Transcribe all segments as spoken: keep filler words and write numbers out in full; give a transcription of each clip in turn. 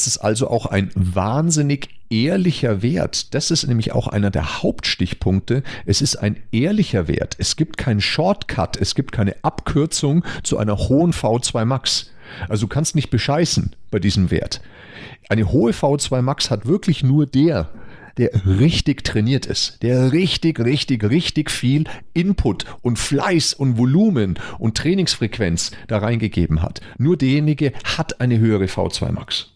Es ist also auch ein wahnsinnig ehrlicher Wert. Das ist nämlich auch einer der Hauptstichpunkte. Es ist ein ehrlicher Wert. Es gibt keinen Shortcut, es gibt keine Abkürzung zu einer hohen V zwei Max. Also du kannst nicht bescheißen bei diesem Wert. Eine hohe V zwei Max hat wirklich nur der, der richtig trainiert ist, der richtig, richtig, richtig viel Input und Fleiß und Volumen und Trainingsfrequenz da reingegeben hat. Nur derjenige hat eine höhere V zwei Max.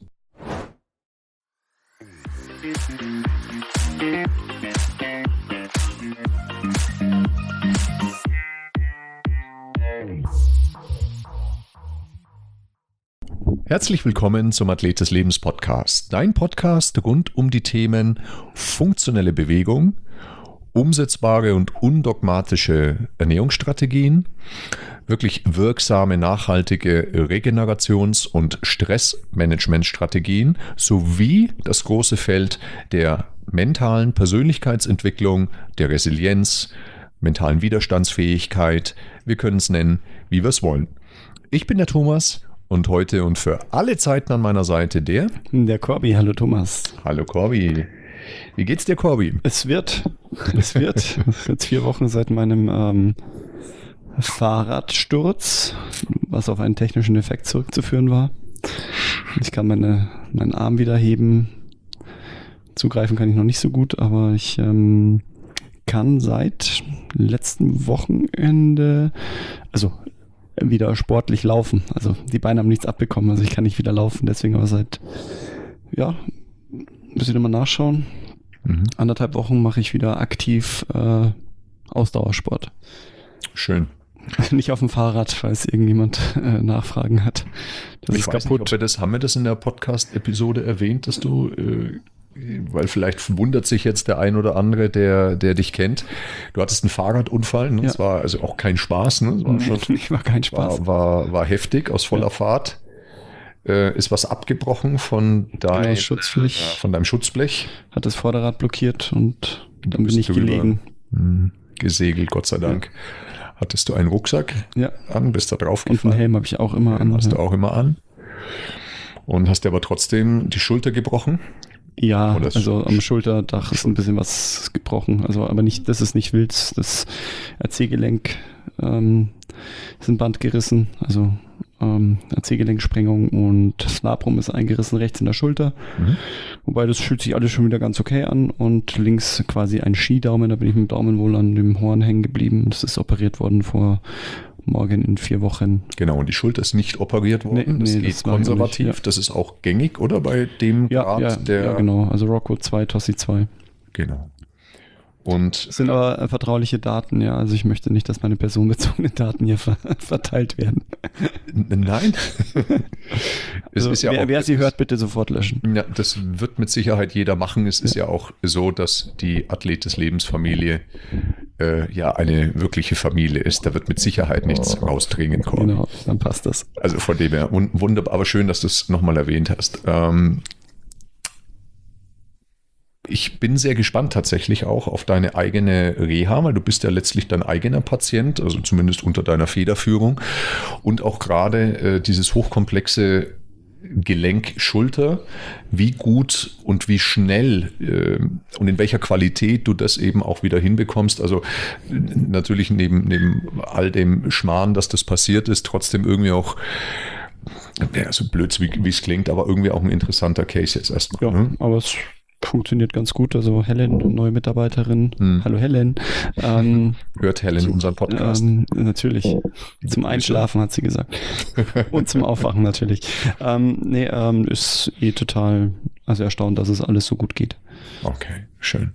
Herzlich willkommen zum Athlet des Lebens Podcast, dein Podcast rund um die Themen funktionelle Bewegung, umsetzbare und undogmatische Ernährungsstrategien, wirklich wirksame, nachhaltige Regenerations- und Stressmanagementstrategien sowie das große Feld der mentalen Persönlichkeitsentwicklung, der Resilienz, mentalen Widerstandsfähigkeit. Wir können es nennen, wie wir es wollen. Ich bin der Thomas. Und heute und für alle Zeiten an meiner Seite der... Der Corby. Hallo Thomas. Hallo Corby. Wie geht's dir, Corby? Es wird. Es wird. Es ist jetzt vier Wochen seit meinem ähm, Fahrradsturz, was auf einen technischen Effekt zurückzuführen war. Ich kann meine, meinen Arm wieder heben. Zugreifen kann ich noch nicht so gut, aber ich ähm, kann seit letztem Wochenende... also wieder sportlich laufen. Also die Beine haben nichts abbekommen, also ich kann nicht wieder laufen. Deswegen aber seit, ja, muss ich nochmal nachschauen. Mhm. Anderthalb Wochen mache ich wieder aktiv äh, Ausdauersport. Schön. Nicht auf dem Fahrrad, falls irgendjemand äh, Nachfragen hat. Das ich ist weiß kaputt. Nicht, ob wir das, haben wir das in der Podcast-Episode erwähnt, dass du... Äh weil vielleicht wundert sich jetzt der ein oder andere, der, der dich kennt. Du hattest einen Fahrradunfall, ne? Ja. Das war also auch kein Spaß. Ne? Das war schon, ich war kein Spaß. War, war, war heftig, aus voller ja. Fahrt. Äh, ist was abgebrochen von, dein, Schutzblech. Äh, von deinem Schutzblech. Hat das Vorderrad blockiert und dann bin ich gelegen. Mh, gesegelt, Gott sei Dank. Ja. Hattest du einen Rucksack ja. an, bist da drauf gefallen? Und einen Helm habe ich auch immer Den an. hast ja. du auch immer an. Und hast dir aber trotzdem die Schulter gebrochen? Ja, also am Schulterdach ist ein bisschen was gebrochen, also aber nicht, das ist nicht wild, das A C-Gelenk ähm, ist ein Band gerissen, also ähm, A C-Gelenksprengung und das Labrum ist eingerissen rechts in der Schulter, mhm. wobei das fühlt sich alles schon wieder ganz okay an und links quasi ein Skidaumen, da bin ich mit dem Daumen wohl an dem Horn hängen geblieben, das ist operiert worden vor morgen in vier Wochen. Genau, und die Schulter ist nicht operiert worden, nee, das nee, geht das konservativ, nicht, ja. Das ist auch gängig, oder? Bei dem ja, Grad ja, der... Ja, genau, also Rocco zwei, Tossi zwei. Genau. Und das sind aber vertrauliche Daten, ja, also ich möchte nicht, dass meine personenbezogenen Daten hier ver- verteilt werden. Nein. es also, ist ja wer, auch, wer sie hört, bitte sofort löschen. Ja, das wird mit Sicherheit jeder machen. Es ja. ist ja auch so, dass die Athlet des Lebens Familie äh, ja eine wirkliche Familie ist. Da wird mit Sicherheit nichts rausdringen kommen. Genau, dann passt das. Also von dem her, wunderbar, aber schön, dass du es nochmal erwähnt hast. Ähm, Ich bin sehr gespannt tatsächlich auch auf deine eigene Reha, weil du bist ja letztlich dein eigener Patient, also zumindest unter deiner Federführung. Und auch gerade äh, dieses hochkomplexe Gelenk Schulter, wie gut und wie schnell äh, und in welcher Qualität du das eben auch wieder hinbekommst. Also natürlich neben, neben all dem Schmarrn, dass das passiert ist, trotzdem irgendwie auch, ja, so blöd wie es klingt, aber irgendwie auch ein interessanter Case jetzt erstmal. Ja, ne? aber es funktioniert ganz gut. Also Helen, neue Mitarbeiterin. Hm. Hallo Helen. Ähm, Hört Helen unseren Podcast? Ähm, natürlich. Zum Einschlafen hat sie gesagt. Und zum Aufwachen natürlich. Ähm, nee, ähm, ist eh total also erstaunt, dass es alles so gut geht. Okay, schön.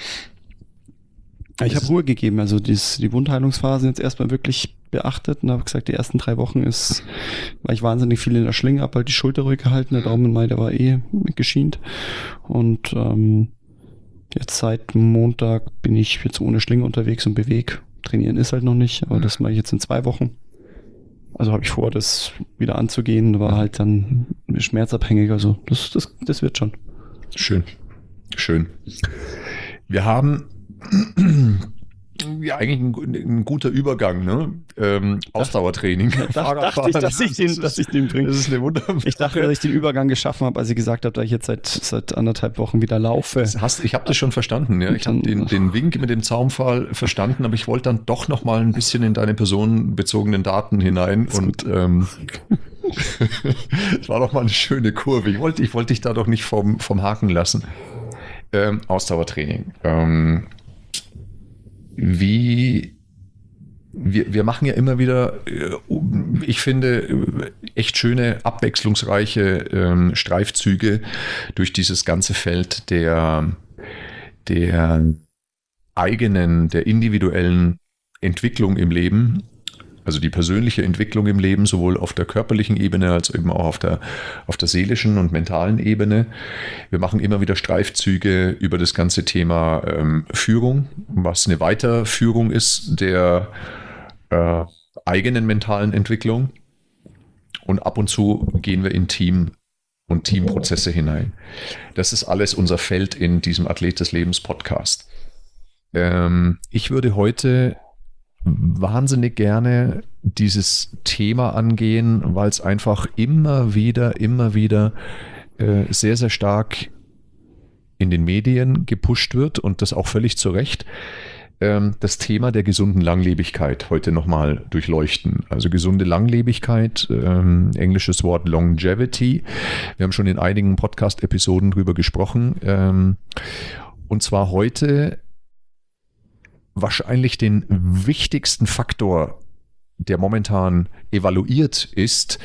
Ich habe Ruhe gegeben, also dies, die Wundheilungsphase jetzt erstmal wirklich beachtet und habe gesagt, die ersten drei Wochen ist, war ich wahnsinnig viel in der Schlinge, habe halt die Schulter ruhig gehalten, der Daumen Mai, der war eh geschient und ähm, jetzt seit Montag bin ich jetzt ohne Schlinge unterwegs und bewege. Trainieren ist halt noch nicht, aber das mache ich jetzt in zwei Wochen. Also habe ich vor, das wieder anzugehen, war halt dann schmerzabhängig, also das, das, das wird schon. Schön, schön. Wir haben Ja, eigentlich ein, ein guter Übergang, ne? Ähm, Ausdauertraining. Da dachte ich, dass ich den, dass ich den bringe. Das ist eine wunderbare. Ich dachte, dass ich den Übergang geschaffen habe, als ich gesagt habe, dass ich jetzt seit, seit anderthalb Wochen wieder laufe. Das hast, ich habe das schon verstanden, ja. Ich habe den, den Wink mit dem Zaunpfahl verstanden, aber ich wollte dann doch noch mal ein bisschen in deine personenbezogenen Daten hinein und ähm, das war doch mal eine schöne Kurve. Ich wollte, ich wollte dich da doch nicht vom, vom Haken lassen. Ähm, Ausdauertraining. Ähm, Wie, wir, wir machen ja immer wieder, ich finde, echt schöne, abwechslungsreiche ähm, Streifzüge durch dieses ganze Feld der, der eigenen, der individuellen Entwicklung im Leben. Also die persönliche Entwicklung im Leben, sowohl auf der körperlichen Ebene als eben auch auf der, auf der seelischen und mentalen Ebene. Wir machen immer wieder Streifzüge über das ganze Thema ähm, Führung, was eine Weiterführung ist der äh, eigenen mentalen Entwicklung. Und ab und zu gehen wir in Team- und Teamprozesse hinein. Das ist alles unser Feld in diesem Athlet des Lebens Podcast. Ähm, ich würde heute wahnsinnig gerne dieses Thema angehen, weil es einfach immer wieder, immer wieder äh, sehr, sehr stark in den Medien gepusht wird und das auch völlig zu Recht. Ähm, das Thema der gesunden Langlebigkeit heute nochmal durchleuchten. Also gesunde Langlebigkeit, ähm, englisches Wort Longevity. Wir haben schon in einigen Podcast-Episoden drüber gesprochen. Ähm, und zwar heute wahrscheinlich den wichtigsten Faktor, der momentan evaluiert ist,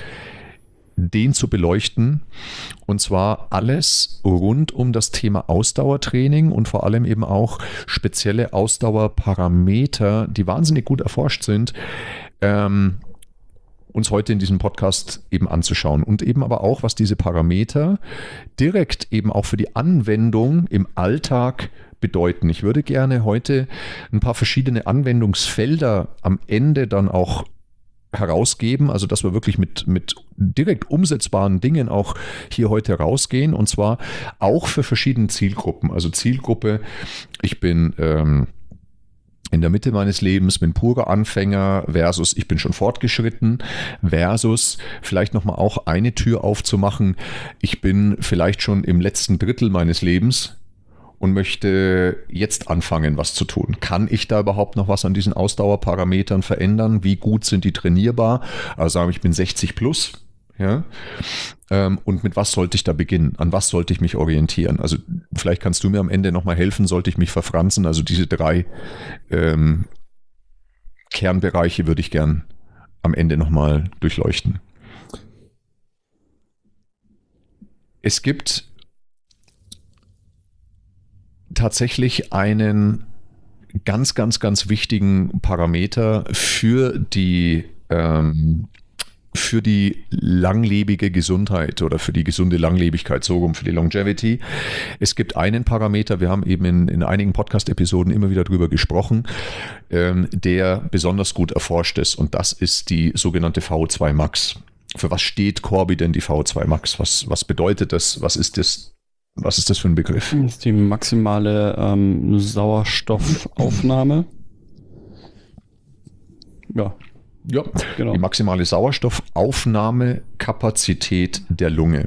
den zu beleuchten. Und zwar alles rund um das Thema Ausdauertraining und vor allem eben auch spezielle Ausdauerparameter, die wahnsinnig gut erforscht sind, ähm, uns heute in diesem Podcast eben anzuschauen. Und eben aber auch, was diese Parameter direkt eben auch für die Anwendung im Alltag bedeuten. Ich würde gerne heute ein paar verschiedene Anwendungsfelder am Ende dann auch herausgeben, also dass wir wirklich mit, mit direkt umsetzbaren Dingen auch hier heute rausgehen, und zwar auch für verschiedene Zielgruppen. Also Zielgruppe, ich bin ähm, in der Mitte meines Lebens, bin purer Anfänger versus ich bin schon fortgeschritten versus vielleicht nochmal auch eine Tür aufzumachen, ich bin vielleicht schon im letzten Drittel meines Lebens und möchte jetzt anfangen, was zu tun. Kann ich da überhaupt noch was an diesen Ausdauerparametern verändern? Wie gut sind die trainierbar? Also sagen wir, ich bin sechzig plus. Ja? Und mit was sollte ich da beginnen? An was sollte ich mich orientieren? Also vielleicht kannst du mir am Ende nochmal helfen, sollte ich mich verfranzen? Also diese drei ähm, Kernbereiche würde ich gern am Ende nochmal durchleuchten. Es gibt tatsächlich einen ganz, ganz, ganz wichtigen Parameter für die, ähm, für die langlebige Gesundheit oder für die gesunde Langlebigkeit, so rum, für die Longevity. Es gibt einen Parameter, wir haben eben in, in einigen Podcast-Episoden immer wieder drüber gesprochen, ähm, der besonders gut erforscht ist, und das ist die sogenannte V O zwei Max. Für was steht Corby denn, die V O zwei Max? Was, was bedeutet das? Was ist das? Was ist das für ein Begriff? Das ist die maximale ähm, Sauerstoffaufnahme. Ja. Ja, genau. Die maximale Sauerstoffaufnahmekapazität der Lunge.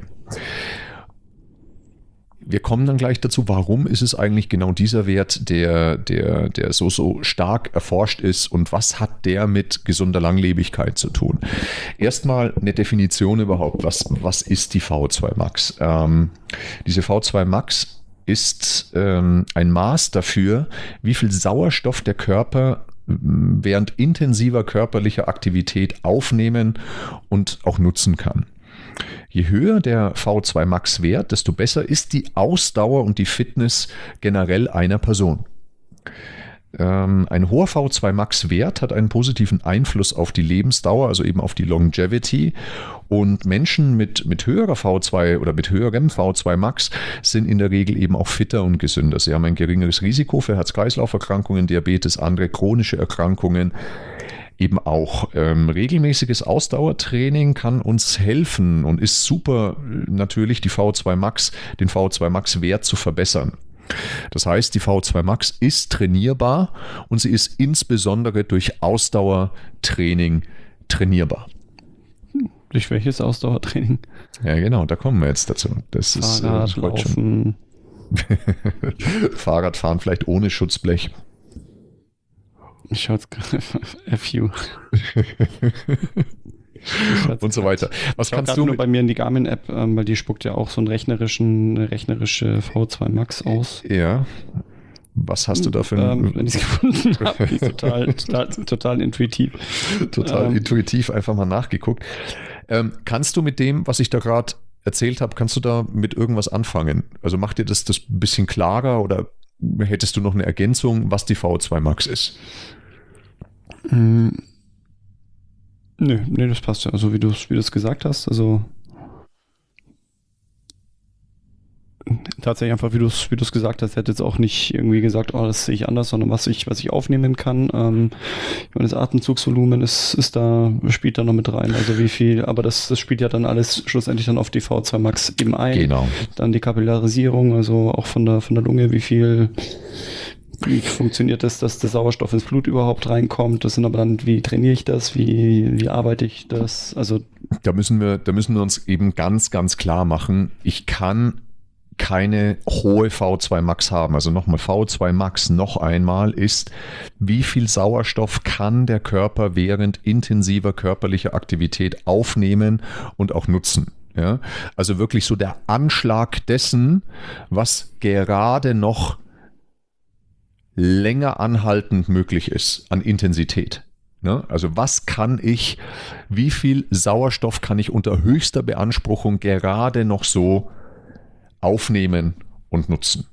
Wir kommen dann gleich dazu, warum ist es eigentlich genau dieser Wert, der, der, der so, so stark erforscht ist, und was hat der mit gesunder Langlebigkeit zu tun? Erstmal eine Definition überhaupt, was, was ist die V O zwei Max? Ähm, diese V O zwei Max ist ähm, ein Maß dafür, wie viel Sauerstoff der Körper während intensiver körperlicher Aktivität aufnehmen und auch nutzen kann. Je höher der V O zwei Max Wert, desto besser ist die Ausdauer und die Fitness generell einer Person. Ähm, ein hoher V O zwei Max Wert hat einen positiven Einfluss auf die Lebensdauer, also eben auf die Longevity. Und Menschen mit, mit höherer V O zwei oder mit höherem V O zwei Max sind in der Regel eben auch fitter und gesünder. Sie haben ein geringeres Risiko für Herz-Kreislauf-Erkrankungen, Diabetes, andere chronische Erkrankungen. Eben auch ähm, regelmäßiges Ausdauertraining kann uns helfen und ist super, natürlich die V O zwei Max, den V O zwei Max Wert zu verbessern. Das heißt, die V O zwei Max ist trainierbar und sie ist insbesondere durch Ausdauertraining trainierbar. Durch welches Ausdauertraining? Ja, genau, da kommen wir jetzt dazu. Das Fahrrad, ist äh, Laufen. Fahrradfahren vielleicht ohne Schutzblech. Ich schaue jetzt gerade F U. Und so weiter. Was ich kannst du nur bei mir in die Garmin-App, ähm, weil die spuckt ja auch so einen rechnerischen, eine rechnerische V O zwei Max aus. Ja. Was hast du da für ein... Ähm, wenn ich es gefunden habe, die ist total, total, total intuitiv. Total ähm, intuitiv einfach mal nachgeguckt. Ähm, kannst du mit dem, was ich da gerade erzählt habe, kannst du da mit irgendwas anfangen? Also macht dir das das ein bisschen klarer oder hättest du noch eine Ergänzung, was die V O zwei Max ist? Mm, nö, nee, das passt ja. Also wie du es wie gesagt hast, also tatsächlich einfach, wie du es wie du es gesagt hast, hätte jetzt auch nicht irgendwie gesagt, oh, das sehe ich anders, sondern was ich was ich aufnehmen kann. Ähm, ich meine, das Atemzugsvolumen ist ist da spielt da noch mit rein. Also wie viel, aber das das spielt ja dann alles schlussendlich dann auf die V O zwei Max eben ein. Genau. Dann die Kapillarisierung, also auch von der von der Lunge, wie viel Wie funktioniert das, dass der Sauerstoff ins Blut überhaupt reinkommt? Das sind aber dann, wie trainiere ich das? Wie, wie arbeite ich das? Also da müssen wir, da müssen wir uns eben ganz, ganz klar machen, ich kann keine hohe V O zwei Max haben. Also nochmal, V O zwei Max noch einmal ist, wie viel Sauerstoff kann der Körper während intensiver körperlicher Aktivität aufnehmen und auch nutzen. Ja? Also wirklich so der Anschlag dessen, was gerade noch länger anhaltend möglich ist an Intensität. Ne? Also was kann ich, wie viel Sauerstoff kann ich unter höchster Beanspruchung gerade noch so aufnehmen und nutzen?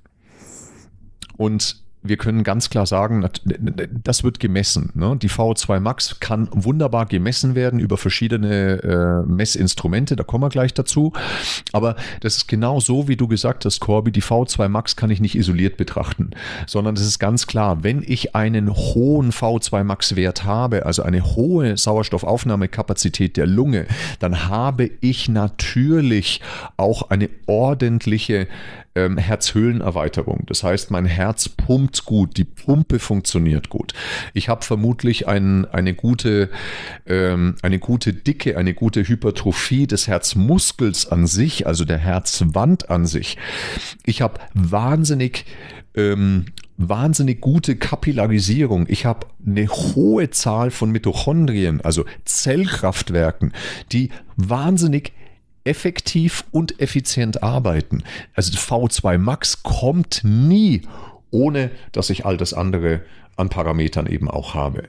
Und wir können ganz klar sagen, das wird gemessen. Ne? Die V O zwei Max kann wunderbar gemessen werden über verschiedene äh, Messinstrumente, da kommen wir gleich dazu. Aber das ist genau so, wie du gesagt hast, Corby, die V O zwei Max kann ich nicht isoliert betrachten, sondern es ist ganz klar, wenn ich einen hohen V O zwei Max Wert habe, also eine hohe Sauerstoffaufnahmekapazität der Lunge, dann habe ich natürlich auch eine ordentliche Ähm, Herzhöhlenerweiterung. Das heißt, mein Herz pumpt gut, die Pumpe funktioniert gut. Ich habe vermutlich ein, eine, gute, ähm, eine gute Dicke, eine gute Hypertrophie des Herzmuskels an sich, also der Herzwand an sich. Ich habe wahnsinnig ähm, wahnsinnig gute Kapillarisierung. Ich habe eine hohe Zahl von Mitochondrien, also Zellkraftwerken, die wahnsinnig effektiv und effizient arbeiten. Also V O zwei Max kommt nie, ohne dass ich all das andere an Parametern eben auch habe.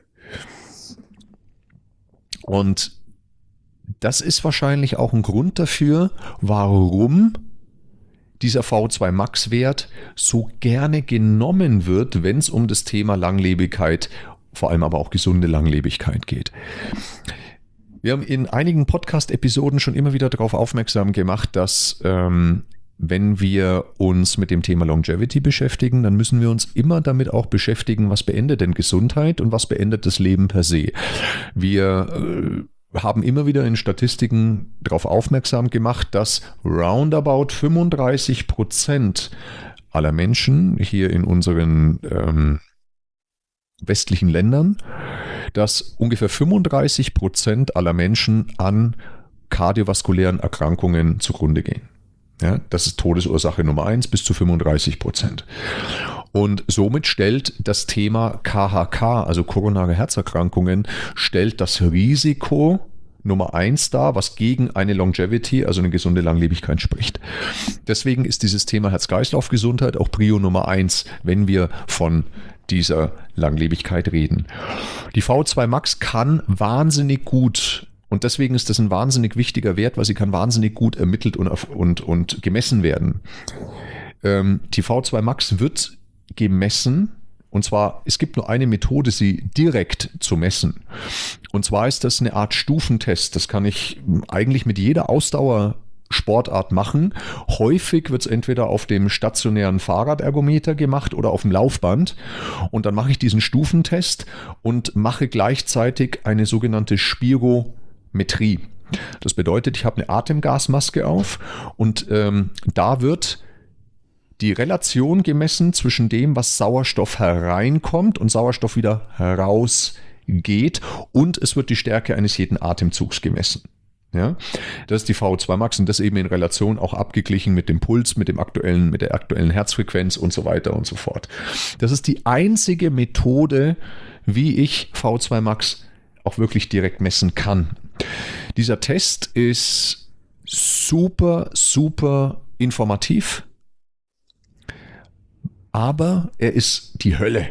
Und das ist wahrscheinlich auch ein Grund dafür, warum dieser V O zwei Max Wert so gerne genommen wird, wenn es um das Thema Langlebigkeit, vor allem aber auch gesunde Langlebigkeit geht. Wir haben in einigen Podcast-Episoden schon immer wieder darauf aufmerksam gemacht, dass ähm, wenn wir uns mit dem Thema Longevity beschäftigen, dann müssen wir uns immer damit auch beschäftigen, was beendet denn Gesundheit und was beendet das Leben per se. Wir äh, haben immer wieder in Statistiken darauf aufmerksam gemacht, dass roundabout fünfunddreißig Prozent aller Menschen hier in unseren ähm, westlichen Ländern, dass ungefähr fünfunddreißig Prozent aller Menschen an kardiovaskulären Erkrankungen zugrunde gehen. Ja, das ist Todesursache Nummer eins, bis zu fünfunddreißig Prozent. Und somit stellt das Thema K H K, also koronare Herzerkrankungen, stellt das Risiko Nummer eins dar, was gegen eine Longevity, also eine gesunde Langlebigkeit spricht. Deswegen ist dieses Thema Herz-Kreislauf-Gesundheit auch Prio Nummer eins, wenn wir von dieser Langlebigkeit reden. Die V O zwei Max kann wahnsinnig gut, und deswegen ist das ein wahnsinnig wichtiger Wert, weil sie kann wahnsinnig gut ermittelt und, und, und gemessen werden. Ähm, die V O zwei Max wird gemessen, und zwar, es gibt nur eine Methode, sie direkt zu messen. Und zwar ist das eine Art Stufentest. Das kann ich eigentlich mit jeder Ausdauer Sportart machen. Häufig wird es entweder auf dem stationären Fahrradergometer gemacht oder auf dem Laufband. Und dann mache ich diesen Stufentest und mache gleichzeitig eine sogenannte Spirometrie. Das bedeutet, ich habe eine Atemgasmaske auf und ähm, da wird die Relation gemessen zwischen dem, was Sauerstoff hereinkommt und Sauerstoff wieder herausgeht, und es wird die Stärke eines jeden Atemzugs gemessen. Ja, das ist die V O zwei Max und das eben in Relation auch abgeglichen mit dem Puls, mit dem aktuellen, mit der aktuellen Herzfrequenz und so weiter und so fort. Das ist die einzige Methode, wie ich V O zwei Max auch wirklich direkt messen kann. Dieser Test ist super, super informativ, aber er ist die Hölle,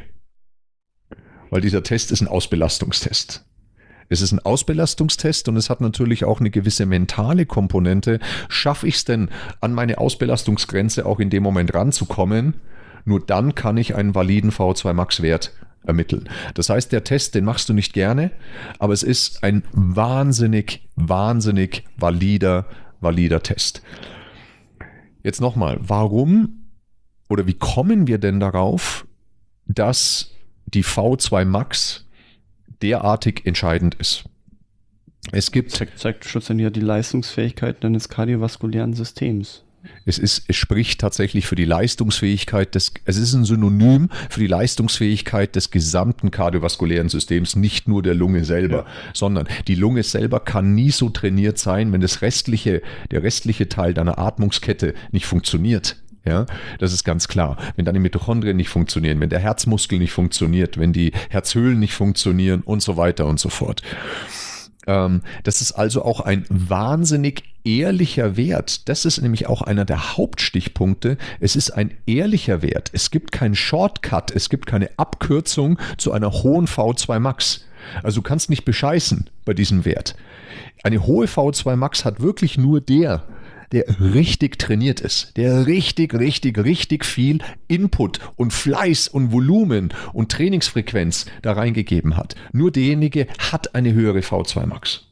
weil dieser Test ist ein Ausbelastungstest. Es ist ein Ausbelastungstest und es hat natürlich auch eine gewisse mentale Komponente. Schaffe ich es denn, an meine Ausbelastungsgrenze auch in dem Moment ranzukommen? Nur dann kann ich einen validen V O zwei Max Wert ermitteln. Das heißt, der Test, den machst du nicht gerne, aber es ist ein wahnsinnig, wahnsinnig valider, valider Test. Jetzt nochmal, warum oder wie kommen wir denn darauf, dass die V O zwei Max derartig entscheidend ist? Es gibt... Zeigt, zeigt schlussendlich ja die Leistungsfähigkeit deines kardiovaskulären Systems. Es ist, es spricht tatsächlich für die Leistungsfähigkeit des, es ist ein Synonym für die Leistungsfähigkeit des gesamten kardiovaskulären Systems, nicht nur der Lunge selber, ja. sondern die Lunge selber kann nie so trainiert sein, wenn das restliche, der restliche Teil deiner Atmungskette nicht funktioniert. Ja, das ist ganz klar. Wenn deine Mitochondrien nicht funktionieren, wenn der Herzmuskel nicht funktioniert, wenn die Herzhöhlen nicht funktionieren und so weiter und so fort. Ähm, das ist also auch ein wahnsinnig ehrlicher Wert. Das ist nämlich auch einer der Hauptstichpunkte. Es ist ein ehrlicher Wert. Es gibt keinen Shortcut, es gibt keine Abkürzung zu einer hohen V O zwei Max. Also du kannst nicht bescheißen bei diesem Wert. Eine hohe V O zwei Max hat wirklich nur der, der richtig trainiert ist, der richtig, richtig, richtig viel Input und Fleiß und Volumen und Trainingsfrequenz da reingegeben hat. Nur derjenige hat eine höhere V O zwei Max.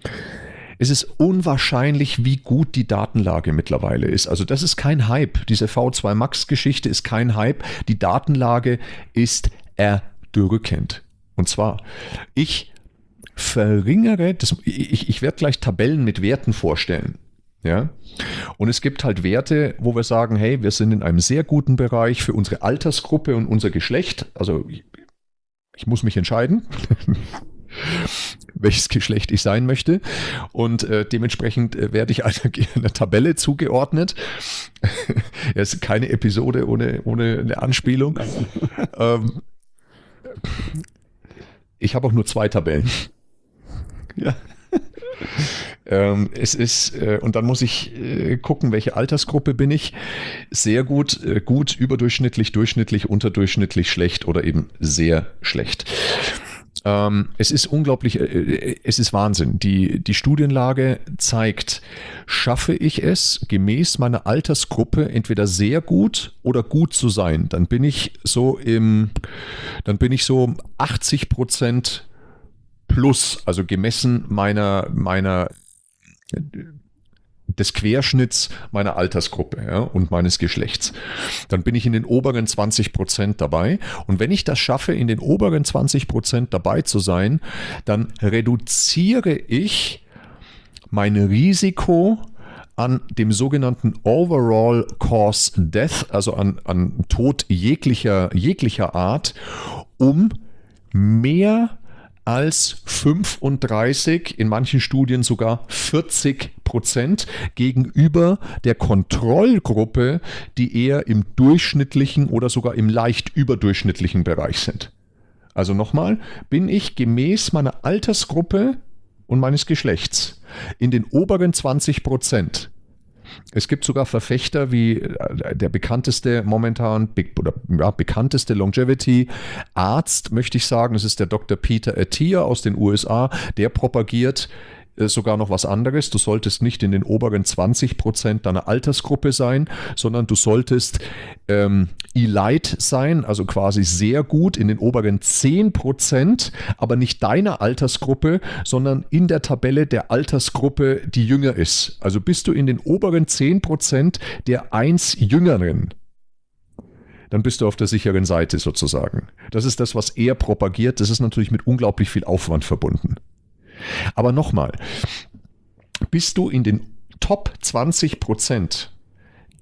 Es ist unwahrscheinlich, wie gut die Datenlage mittlerweile ist. Also das ist kein Hype. Diese V O zwei Max Geschichte ist kein Hype. Die Datenlage ist erdrückend. Und zwar, ich verringere, das, ich, ich werde gleich Tabellen mit Werten vorstellen. Ja, und es gibt halt Werte, wo wir sagen, hey, wir sind in einem sehr guten Bereich für unsere Altersgruppe und unser Geschlecht. Also ich, ich muss mich entscheiden, welches Geschlecht ich sein möchte. Und äh, dementsprechend äh, werde ich einer, einer Tabelle zugeordnet. Es ist keine Episode ohne, ohne eine Anspielung. ähm, ich habe auch nur zwei Tabellen. Ja. Ähm, es ist, äh, und dann muss ich äh, gucken, welche Altersgruppe bin ich. Sehr gut, äh, gut, überdurchschnittlich, durchschnittlich, unterdurchschnittlich, schlecht oder eben sehr schlecht. Ähm, es ist unglaublich, äh, es ist Wahnsinn. Die, die Studienlage zeigt, schaffe ich es, gemäß meiner Altersgruppe entweder sehr gut oder gut zu sein, dann bin ich so im, dann bin ich so achtzig Prozent plus, also gemessen meiner, meiner des Querschnitts meiner Altersgruppe, ja, und meines Geschlechts. Dann bin ich in den oberen zwanzig Prozent dabei. Und wenn ich das schaffe, in den oberen zwanzig Prozent dabei zu sein, dann reduziere ich mein Risiko an dem sogenannten Overall Cause Death, also an, an Tod jeglicher, jeglicher Art, um mehr als fünfunddreißig, in manchen Studien sogar vierzig Prozent gegenüber der Kontrollgruppe, die eher im durchschnittlichen oder sogar im leicht überdurchschnittlichen Bereich sind. Also nochmal, bin ich gemäß meiner Altersgruppe und meines Geschlechts in den oberen zwanzig Prozent. Es gibt sogar Verfechter wie der bekannteste momentan oder ja, bekannteste Longevity-Arzt, möchte ich sagen, das ist der Doktor Peter Attia aus den U S A, der propagiert sogar noch was anderes. Du solltest nicht in den oberen zwanzig Prozent deiner Altersgruppe sein, sondern du solltest ähm, Elite sein, also quasi sehr gut in den oberen zehn Prozent, aber nicht deiner Altersgruppe, sondern in der Tabelle der Altersgruppe, die jünger ist. Also bist du in den oberen zehn Prozent der eins Jüngeren, dann bist du auf der sicheren Seite sozusagen. Das ist das, was er propagiert. Das ist natürlich mit unglaublich viel Aufwand verbunden. Aber nochmal, bist du in den Top zwanzig Prozent,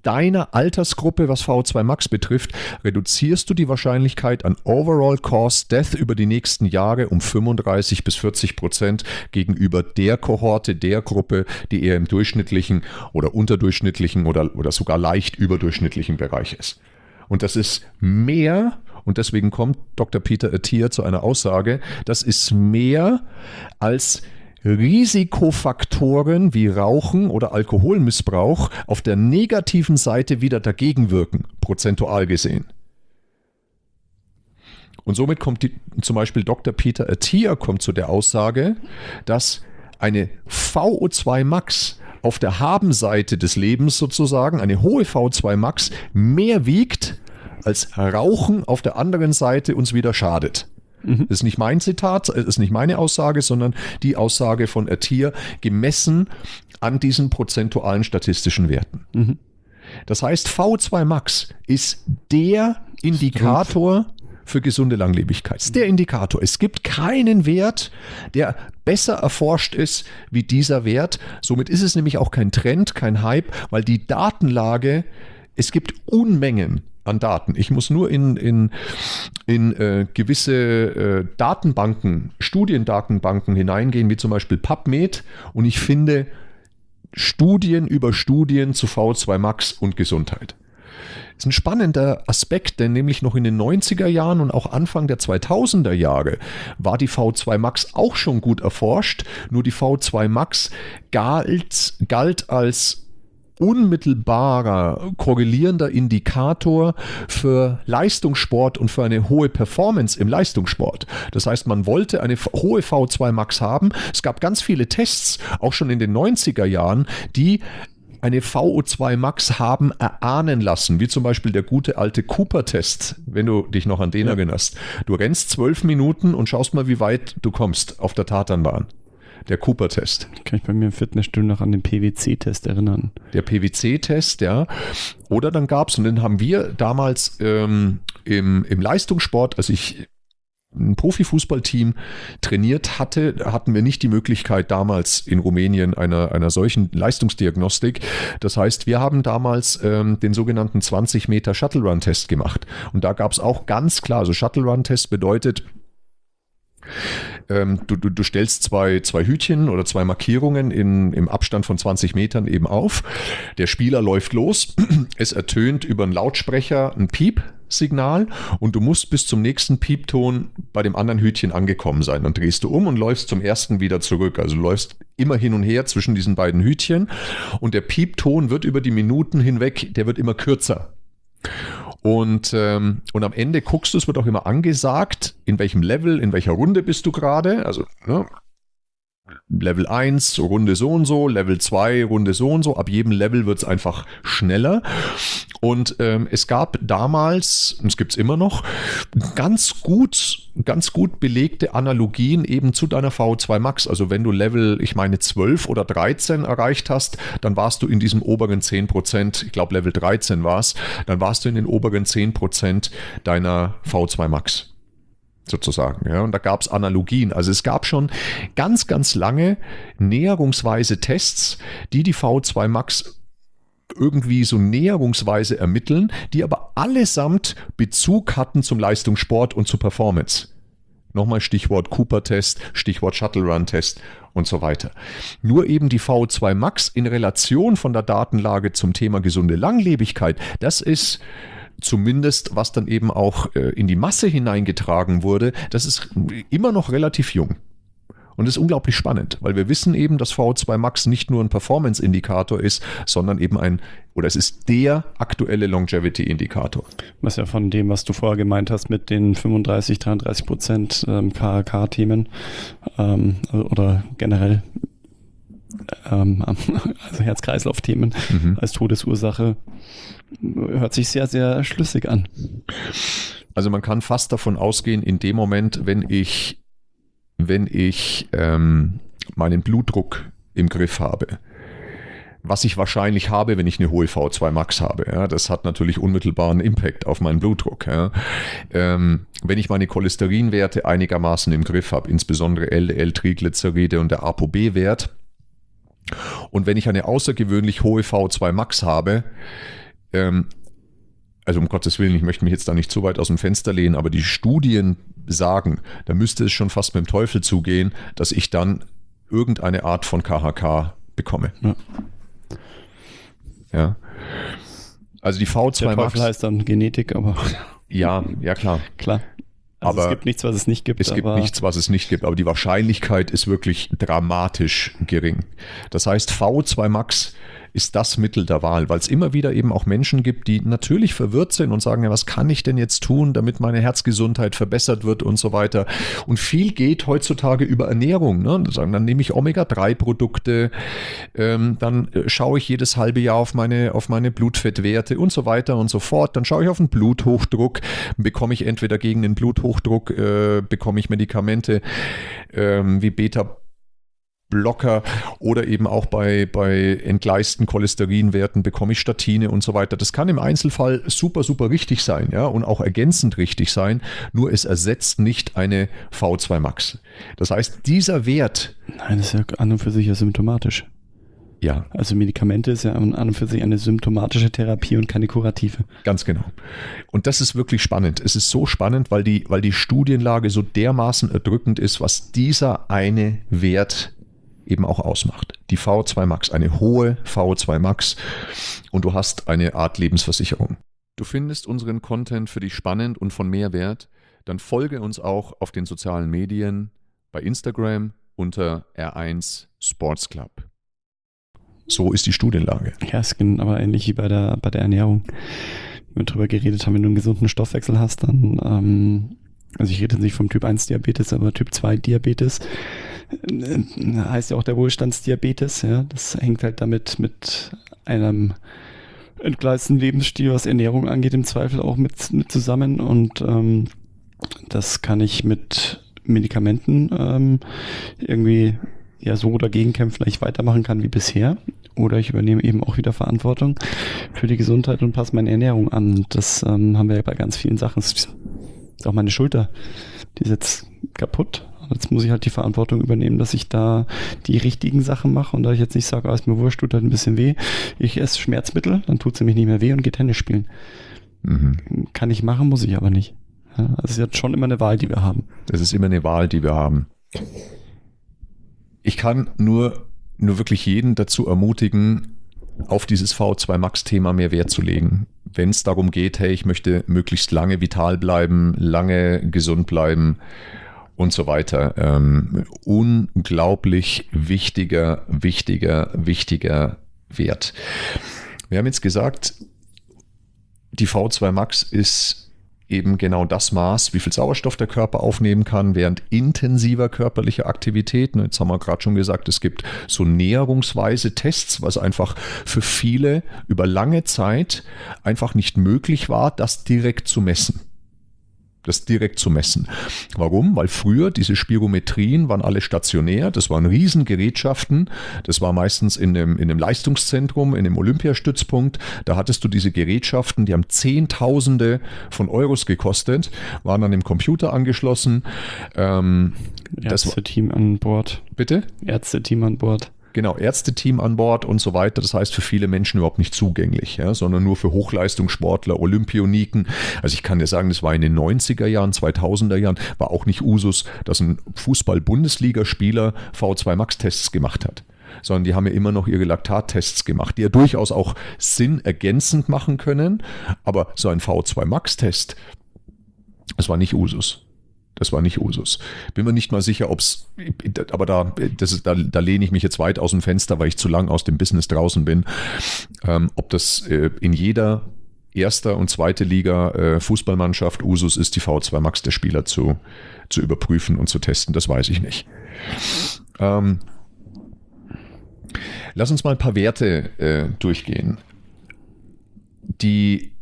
deiner Altersgruppe, was V O zwei Max betrifft, reduzierst du die Wahrscheinlichkeit an Overall Cause Death über die nächsten Jahre um fünfunddreißig bis vierzig Prozent gegenüber der Kohorte, der Gruppe, die eher im durchschnittlichen oder unterdurchschnittlichen oder, oder sogar leicht überdurchschnittlichen Bereich ist. Und das ist mehr, und deswegen kommt Doktor Peter Attia zu einer Aussage, das ist mehr als Risikofaktoren wie Rauchen oder Alkoholmissbrauch auf der negativen Seite wieder dagegen wirken, prozentual gesehen. Und somit kommt die, zum Beispiel Doktor Peter Attia kommt zu der Aussage, dass eine V O zwei Max auf der Habenseite des Lebens sozusagen, eine hohe V O zwei Max, mehr wiegt, als Rauchen auf der anderen Seite uns wieder schadet. Das ist nicht mein Zitat, das ist nicht meine Aussage, sondern die Aussage von Attia, gemessen an diesen prozentualen statistischen Werten. Mhm. Das heißt, V O zwei Max ist der Indikator für gesunde Langlebigkeit. Das ist der Indikator. Es gibt keinen Wert, der besser erforscht ist wie dieser Wert. Somit ist es nämlich auch kein Trend, kein Hype, weil die Datenlage, es gibt Unmengen an Daten. Ich muss nur in, in, in äh, gewisse äh, Datenbanken, Studiendatenbanken hineingehen, wie zum Beispiel PubMed, und ich finde Studien über Studien zu V O zwei Max und Gesundheit. Das ist ein spannender Aspekt, denn nämlich noch in den neunziger Jahren und auch Anfang der zweitausender Jahre war die V O zwei Max auch schon gut erforscht, nur die V O zwei Max galt, galt als unmittelbarer, korrelierender Indikator für Leistungssport und für eine hohe Performance im Leistungssport. Das heißt, man wollte eine hohe V O zwei Max haben. Es gab ganz viele Tests, auch schon in den neunziger Jahren, die eine V O zwei Max haben erahnen lassen, wie zum Beispiel der gute alte Cooper-Test, wenn du dich noch an den ja. erinnerst. Du rennst zwölf Minuten und schaust mal, wie weit du kommst auf der Tatanbahn. Der Cooper-Test. Kann ich bei mir im Fitnessstudio noch an den P W C-Test erinnern. Der P W C-Test, ja. Oder dann gab es, und den haben wir damals ähm, im, im Leistungssport, als ich ein Profifußballteam trainiert hatte, hatten wir nicht die Möglichkeit damals in Rumänien einer, einer solchen Leistungsdiagnostik. Das heißt, wir haben damals ähm, den sogenannten zwanzig Meter Shuttle-Run-Test gemacht. Und da gab es auch ganz klar, also Shuttle-Run-Test bedeutet, Ähm, du, du, du stellst zwei, zwei Hütchen oder zwei Markierungen in, im Abstand von zwanzig Metern eben auf. Der Spieler läuft los. Es ertönt über einen Lautsprecher ein Piep-Signal und du musst bis zum nächsten Piepton bei dem anderen Hütchen angekommen sein. Dann drehst du um und läufst zum ersten wieder zurück. Also du läufst immer hin und her zwischen diesen beiden Hütchen und der Piepton wird über die Minuten hinweg, der wird immer kürzer. Und, ähm, und am Ende guckst du, es wird auch immer angesagt, in welchem Level, in welcher Runde bist du gerade. Also ne, Level eins, Runde so und so, Level zwei, Runde so und so. Ab jedem Level wird es einfach schneller. Und ähm, es gab damals, und es gibt es immer noch, ganz gut, ganz gut belegte Analogien eben zu deiner V O zwei Max. Also wenn du Level, ich meine zwölf oder dreizehn erreicht hast, dann warst du in diesem oberen zehn Prozent, ich glaube Level dreizehn war es, dann warst du in den oberen zehn Prozent deiner V O zwei Max. Sozusagen, ja, und da gab es Analogien. Also es gab schon ganz, ganz lange näherungsweise Tests, die die V O zwei Max irgendwie so näherungsweise ermitteln, die aber allesamt Bezug hatten zum Leistungssport und zur Performance. Nochmal Stichwort Cooper-Test, Stichwort Shuttle-Run-Test und so weiter. Nur eben die V O zwei Max in Relation von der Datenlage zum Thema gesunde Langlebigkeit, das ist zumindest, was dann eben auch äh, in die Masse hineingetragen wurde, das ist immer noch relativ jung. Und das ist unglaublich spannend, weil wir wissen eben, dass V O zwei Max nicht nur ein Performance-Indikator ist, sondern eben ein, oder es ist der aktuelle Longevity-Indikator. Was ja von dem, was du vorher gemeint hast, mit den fünfunddreißig, dreiunddreißig Prozent ähm, K R K-Themen ähm, oder generell ähm, also Herz-Kreislauf-Themen mhm. als Todesursache, hört sich sehr, sehr schlüssig an. Also man kann fast davon ausgehen, in dem Moment, wenn ich, wenn ich ähm, meinen Blutdruck im Griff habe, was ich wahrscheinlich habe, wenn ich eine hohe V O zwei Max habe. Ja, das hat natürlich unmittelbaren Impact auf meinen Blutdruck. Ja. Ähm, wenn ich meine Cholesterinwerte einigermaßen im Griff habe, insbesondere L D L-Triglyceride und der ApoB-Wert, und wenn ich eine außergewöhnlich hohe V O zwei Max habe, ähm, also um Gottes Willen, ich möchte mich jetzt da nicht zu weit aus dem Fenster lehnen, aber die Studien sagen, da müsste es schon fast mit dem Teufel zugehen, dass ich dann irgendeine Art von K H K bekomme. Ja. Ja. Also die V zwei Der Max. Teufel heißt dann Genetik, aber Ja, ja klar. klar. Also Aber es gibt nichts, was es nicht gibt. Es gibt aber nichts, was es nicht gibt, aber die Wahrscheinlichkeit ist wirklich dramatisch gering. Das heißt, V zwei Max ist das Mittel der Wahl, weil es immer wieder eben auch Menschen gibt, die natürlich verwirrt sind und sagen, ja, was kann ich denn jetzt tun, damit meine Herzgesundheit verbessert wird und so weiter. Und viel geht heutzutage über Ernährung. Ne? Dann nehme ich Omega drei Produkte, ähm, dann schaue ich jedes halbe Jahr auf meine, auf meine Blutfettwerte und so weiter und so fort. Dann schaue ich auf den Bluthochdruck, bekomme ich entweder gegen den Bluthochdruck, äh, bekomme ich Medikamente ähm, wie Beta Blocker oder eben auch bei, bei entgleisten Cholesterinwerten bekomme ich Statine und so weiter. Das kann im Einzelfall super, super richtig sein, ja, und auch ergänzend richtig sein, nur es ersetzt nicht eine V zwei Max. Das heißt, dieser Wert... Nein, das ist ja an und für sich ja symptomatisch. Ja. Also Medikamente ist ja an und für sich eine symptomatische Therapie und keine kurative. Ganz genau. Und das ist wirklich spannend. Es ist so spannend, weil die, weil die Studienlage so dermaßen erdrückend ist, was dieser eine Wert eben auch ausmacht. Die V zwei Max, eine hohe V zwei Max, und du hast eine Art Lebensversicherung. Du findest unseren Content für dich spannend und von Mehrwert, dann folge uns auch auf den sozialen Medien, bei Instagram unter R eins Sports Club. So ist die Studienlage. Ja, es ist aber ähnlich wie bei der, bei der Ernährung. Wenn wir darüber geredet haben, wenn du einen gesunden Stoffwechsel hast, dann, ähm, also ich rede nicht vom Typ eins Diabetes, aber Typ zwei Diabetes, heißt ja auch der Wohlstandsdiabetes, ja, das hängt halt damit mit einem entgleisten Lebensstil, was Ernährung angeht, im Zweifel auch mit, mit zusammen, und ähm, das kann ich mit Medikamenten ähm, irgendwie ja so dagegen kämpfen, dass ich weitermachen kann wie bisher, oder ich übernehme eben auch wieder Verantwortung für die Gesundheit und passe meine Ernährung an. Das ähm, haben wir ja bei ganz vielen Sachen. Das ist auch meine Schulter, die ist jetzt kaputt. Jetzt muss ich halt die Verantwortung übernehmen, dass ich da die richtigen Sachen mache und da ich jetzt nicht sage, ah, ist mir wurscht, tut halt ein bisschen weh. Ich esse Schmerzmittel, dann tut es nämlich nicht mehr weh und gehe Tennis spielen. Mhm. Kann ich machen, muss ich aber nicht. Ja, das ist jetzt schon immer eine Wahl, die wir haben. Das ist immer eine Wahl, die wir haben. Ich kann nur, nur wirklich jeden dazu ermutigen, auf dieses V zwei Max Thema mehr Wert zu legen. Wenn es darum geht, hey, ich möchte möglichst lange vital bleiben, lange gesund bleiben und so weiter. Ähm, unglaublich wichtiger, wichtiger, wichtiger Wert. Wir haben jetzt gesagt, die V zwei Max ist eben genau das Maß, wie viel Sauerstoff der Körper aufnehmen kann während intensiver körperlicher Aktivitäten. Jetzt haben wir gerade schon gesagt, es gibt so näherungsweise Tests, was einfach für viele über lange Zeit einfach nicht möglich war, das direkt zu messen. Das direkt zu messen. Warum? Weil früher diese Spirometrien waren alle stationär, das waren Riesengerätschaften, das war meistens in einem, in einem Leistungszentrum, in einem Olympiastützpunkt, da hattest du diese Gerätschaften, die haben Zehntausende von Euros gekostet, waren an dem Computer angeschlossen. Ähm, Ärzte-Team an Bord. Bitte? Ärzte-Team an Bord. Genau, Ärzteteam an Bord und so weiter. Das heißt, für viele Menschen überhaupt nicht zugänglich, ja, sondern nur für Hochleistungssportler, Olympioniken. Also ich kann dir sagen, das war in den neunziger Jahren, zweitausender Jahren, war auch nicht Usus, dass ein Fußball-Bundesligaspieler V zwei Max Tests gemacht hat. Sondern die haben ja immer noch ihre Laktattests gemacht, die ja durchaus auch Sinn ergänzend machen können. Aber so ein V zwei Max Test, das war nicht Usus. Das war nicht Usus. Bin mir nicht mal sicher, ob es, aber da, das ist, da, da lehne ich mich jetzt weit aus dem Fenster, weil ich zu lang aus dem Business draußen bin, ähm, ob das äh, in jeder erster und zweite Liga äh, Fußballmannschaft Usus ist, die V zwei Max der Spieler zu, zu überprüfen und zu testen, das weiß ich nicht. Ähm, lass uns mal ein paar Werte äh, durchgehen. Die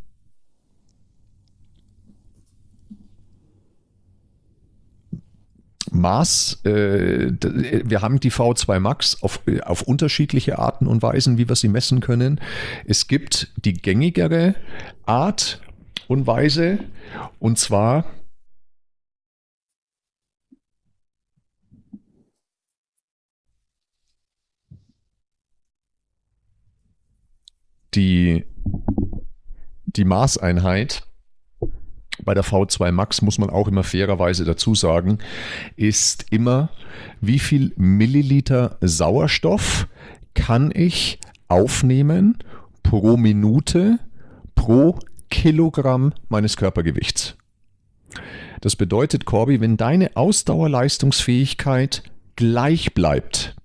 Maß, äh, wir haben die V zwei Max auf, auf unterschiedliche Arten und Weisen, wie wir sie messen können. Es gibt die gängigere Art und Weise, und zwar die die Maßeinheit bei der V zwei Max, muss man auch immer fairerweise dazu sagen, ist immer, wie viel Milliliter Sauerstoff kann ich aufnehmen pro Minute pro Kilogramm meines Körpergewichts. Das bedeutet, Corby, wenn deine Ausdauerleistungsfähigkeit gleich bleibt,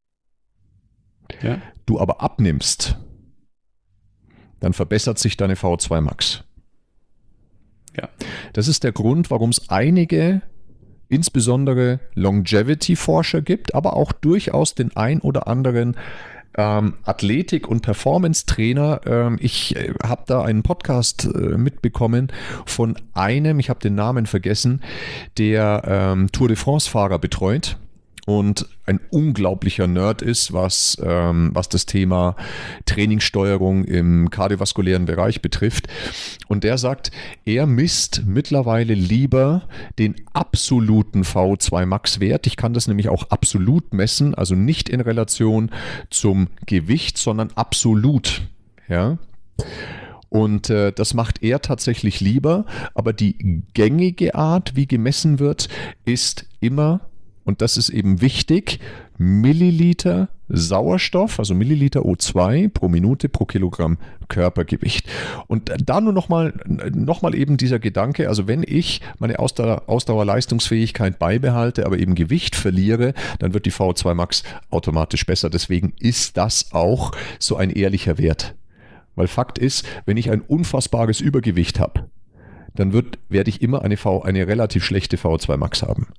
ja. du aber abnimmst, dann verbessert sich deine V zwei Max. Ja. Das ist der Grund, warum es einige, insbesondere Longevity-Forscher gibt, aber auch durchaus den ein oder anderen ähm, Athletik- und Performance-Trainer. Ähm, ich äh, habe da einen Podcast äh, mitbekommen von einem, ich habe den Namen vergessen, der ähm, Tour de France-Fahrer betreut und ein unglaublicher Nerd ist, was, ähm, was das Thema Trainingssteuerung im kardiovaskulären Bereich betrifft. Und der sagt, er misst mittlerweile lieber den absoluten V zwei Max Wert. Ich kann das nämlich auch absolut messen, also nicht in Relation zum Gewicht, sondern absolut. Ja. Und äh, das macht er tatsächlich lieber, aber die gängige Art, wie gemessen wird, ist immer, und das ist eben wichtig, Milliliter Sauerstoff, also Milliliter O zwei pro Minute pro Kilogramm Körpergewicht. Und da nur nochmal noch mal eben dieser Gedanke, also wenn ich meine Ausdauer, Ausdauerleistungsfähigkeit beibehalte, aber eben Gewicht verliere, dann wird die V zwei Max automatisch besser. Deswegen ist das auch so ein ehrlicher Wert. Weil Fakt ist, wenn ich ein unfassbares Übergewicht habe, dann wird, werde ich immer eine, v, eine relativ schlechte V zwei Max haben.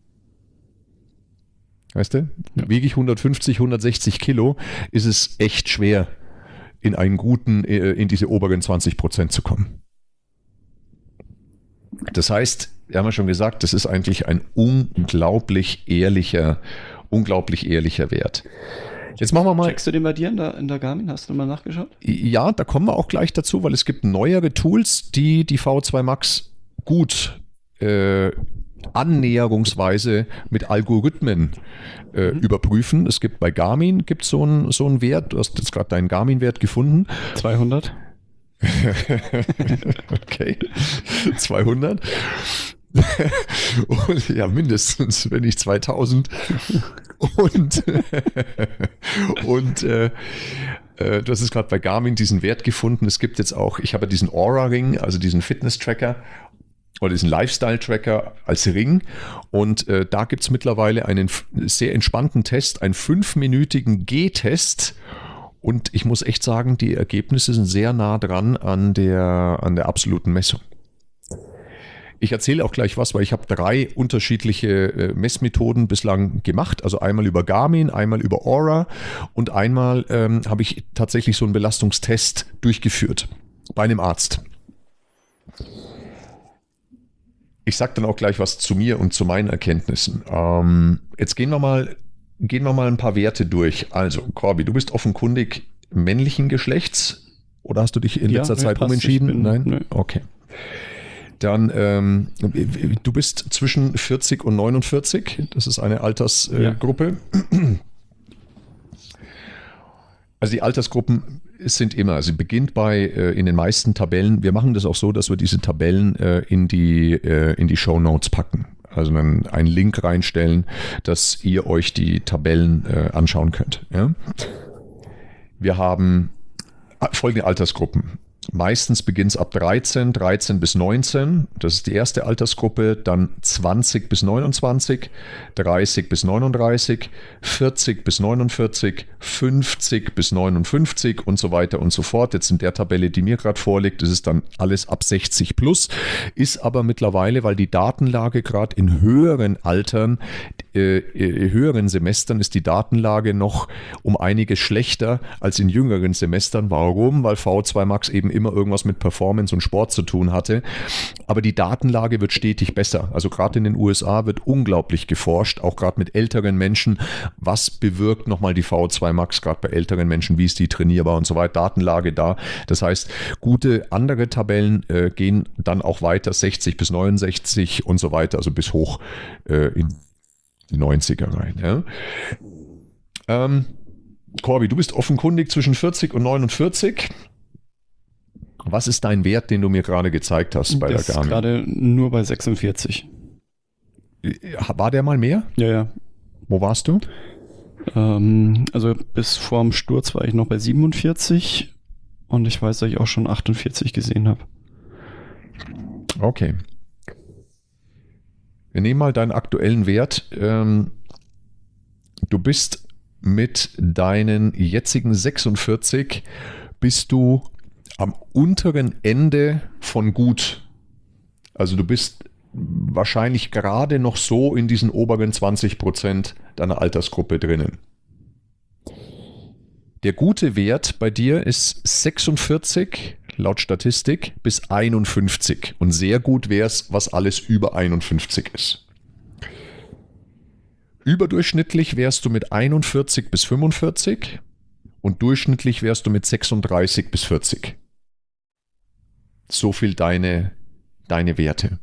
Weißt du, ja. Wiege ich hundertfünfzig, hundertsechzig Kilo, ist es echt schwer, in einen guten, in diese oberen zwanzig Prozent zu kommen. Das heißt, wir haben ja schon gesagt, das ist eigentlich ein unglaublich ehrlicher, unglaublich ehrlicher Wert. Jetzt machen wir mal. Checkst du den bei dir in der, in der Garmin? Hast du mal nachgeschaut? Ja, da kommen wir auch gleich dazu, weil es gibt neuere Tools, die die V zwei Max gut äh, annäherungsweise mit Algorithmen äh, mhm. überprüfen. Es gibt bei Garmin gibt so einen so einen Wert, du hast jetzt gerade deinen Garmin-Wert gefunden. zweihundert. Okay, zweihundert. Und, ja, mindestens, wenn nicht zweitausend. Und, und äh, äh, du hast es gerade bei Garmin diesen Wert gefunden. Es gibt jetzt auch, ich habe ja diesen Oura-Ring, also diesen Fitness-Tracker oder diesen Lifestyle-Tracker als Ring. Und äh, da gibt es mittlerweile einen sehr entspannten Test, einen fünfminütigen G-Test. Und ich muss echt sagen, die Ergebnisse sind sehr nah dran an der, an der absoluten Messung. Ich erzähle auch gleich was, weil ich habe drei unterschiedliche äh, Messmethoden bislang gemacht. Also einmal über Garmin, einmal über Oura und einmal ähm, habe ich tatsächlich so einen Belastungstest durchgeführt bei einem Arzt. Ich sage dann auch gleich was zu mir und zu meinen Erkenntnissen. Ähm, jetzt gehen wir mal, gehen wir mal ein paar Werte durch. Also, Corby, du bist offenkundig männlichen Geschlechts oder hast du dich in letzter ja, Zeit passt, umentschieden? Bin, Nein? Nö. Okay. Dann, ähm, du bist zwischen vierzig und neunundvierzig. Das ist eine Altersgruppe. Äh, ja. Also die Altersgruppen sind immer, also beginnt bei äh, in den meisten Tabellen. Wir machen das auch so, dass wir diese Tabellen äh, in die, äh, in die Shownotes packen. Also dann einen Link reinstellen, dass ihr euch die Tabellen äh, anschauen könnt. Ja? Wir haben folgende Altersgruppen. Meistens beginnt es ab dreizehn, dreizehn bis neunzehn, das ist die erste Altersgruppe, dann zwanzig bis neunundzwanzig, dreißig bis neununddreißig, vierzig bis neunundvierzig, fünfzig bis neunundfünfzig und so weiter und so fort. Jetzt in der Tabelle, die mir gerade vorliegt, das ist dann alles ab sechzig plus, ist aber mittlerweile, weil die Datenlage gerade in höheren Altern, äh, höheren Semestern ist die Datenlage noch um einiges schlechter als in jüngeren Semestern. Warum? Weil V zwei Max eben immer irgendwas mit Performance und Sport zu tun hatte. Aber die Datenlage wird stetig besser. Also gerade in den U S A wird unglaublich geforscht, auch gerade mit älteren Menschen. Was bewirkt nochmal die V zwei Max, gerade bei älteren Menschen, wie ist die trainierbar und so weiter. Datenlage da. Das heißt, gute andere Tabellen äh, gehen dann auch weiter, sechzig bis neunundsechzig und so weiter, also bis hoch äh, in die neunziger rein. Ja. Ähm, Corby, du bist offenkundig zwischen vierzig und neunundvierzig. Was ist dein Wert, den du mir gerade gezeigt hast bei der der Garmin? ist gerade nur bei sechsundvierzig. War der mal mehr? Ja, ja. Wo warst du? Ähm, also bis vorm Sturz war ich noch bei siebenundvierzig und ich weiß, dass ich auch schon achtundvierzig gesehen habe. Okay. Wir nehmen mal deinen aktuellen Wert. Ähm, du bist mit deinen jetzigen sechsundvierzig bist du am unteren Ende von gut. Also du bist wahrscheinlich gerade noch so in diesen oberen zwanzig Prozent deiner Altersgruppe drinnen. Der gute Wert bei dir ist sechsundvierzig laut Statistik bis einundfünfzig und sehr gut wäre es, was alles über einundfünfzig ist. Überdurchschnittlich wärst du mit einundvierzig bis fünfundvierzig und durchschnittlich wärst du mit sechsunddreißig bis vierzig. So viel deine, deine Werte.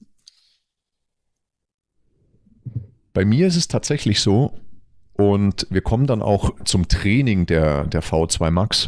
Bei mir ist es tatsächlich so, und wir kommen dann auch zum Training der, der V zwei Max,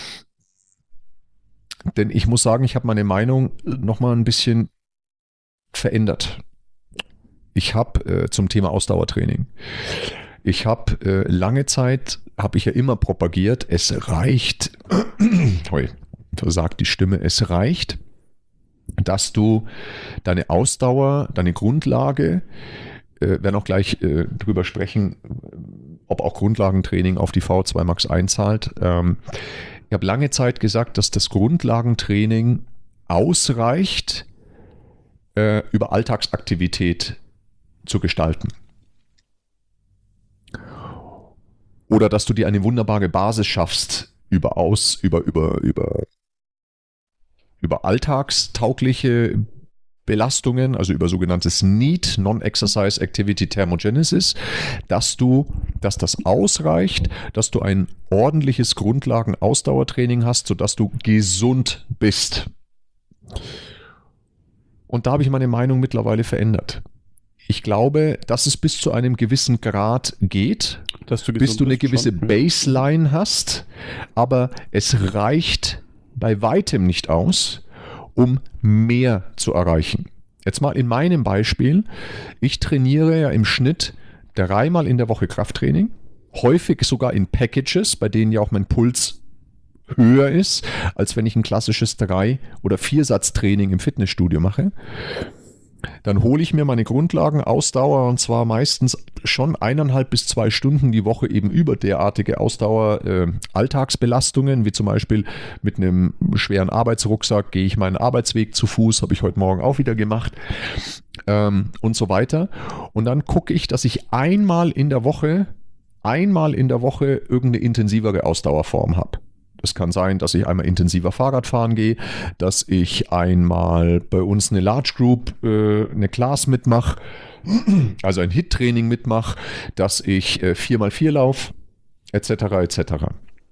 denn ich muss sagen, ich habe meine Meinung nochmal ein bisschen verändert. Ich habe äh, zum Thema Ausdauertraining, ich habe äh, lange Zeit, habe ich ja immer propagiert, es reicht, heu, versagt die Stimme, es reicht, dass du deine Ausdauer, deine Grundlage, äh, werden auch gleich äh, drüber sprechen, ob auch Grundlagentraining auf die V zwei Max einzahlt. Ähm, ich habe lange Zeit gesagt, dass das Grundlagentraining ausreicht, äh, über Alltagsaktivität zu gestalten. Oder dass du dir eine wunderbare Basis schaffst über aus, über, über, über, über alltagstaugliche Belastungen, also über sogenanntes N E A T, Non-Exercise Activity Thermogenesis, dass du, dass das ausreicht, dass du ein ordentliches Grundlagen-Ausdauertraining hast, sodass du gesund bist. Und da habe ich meine Meinung mittlerweile verändert. Ich glaube, dass es bis zu einem gewissen Grad geht, Dass du bis du eine bist gewisse schon, ja. Baseline hast, aber es reicht bei weitem nicht aus, um mehr zu erreichen. Jetzt mal in meinem Beispiel, ich trainiere ja im Schnitt dreimal in der Woche Krafttraining, häufig sogar in Packages, bei denen ja auch mein Puls höher ist, als wenn ich ein klassisches Drei- oder Viersatztraining im Fitnessstudio mache. Dann hole ich mir meine Grundlagen-Ausdauer und zwar meistens schon eineinhalb bis zwei Stunden die Woche eben über derartige Ausdauer-Alltagsbelastungen, äh, wie zum Beispiel mit einem schweren Arbeitsrucksack gehe ich meinen Arbeitsweg zu Fuß, habe ich heute Morgen auch wieder gemacht ähm, und so weiter. Und dann gucke ich, dass ich einmal in der Woche, einmal in der Woche irgendeine intensivere Ausdauerform habe. Das kann sein, dass ich einmal intensiver Fahrrad fahren gehe, dass ich einmal bei uns eine Large Group, äh, eine Class mitmache, also ein Hit-Training mitmache, dass ich äh, vier mal vier laufe, et cetera et cetera.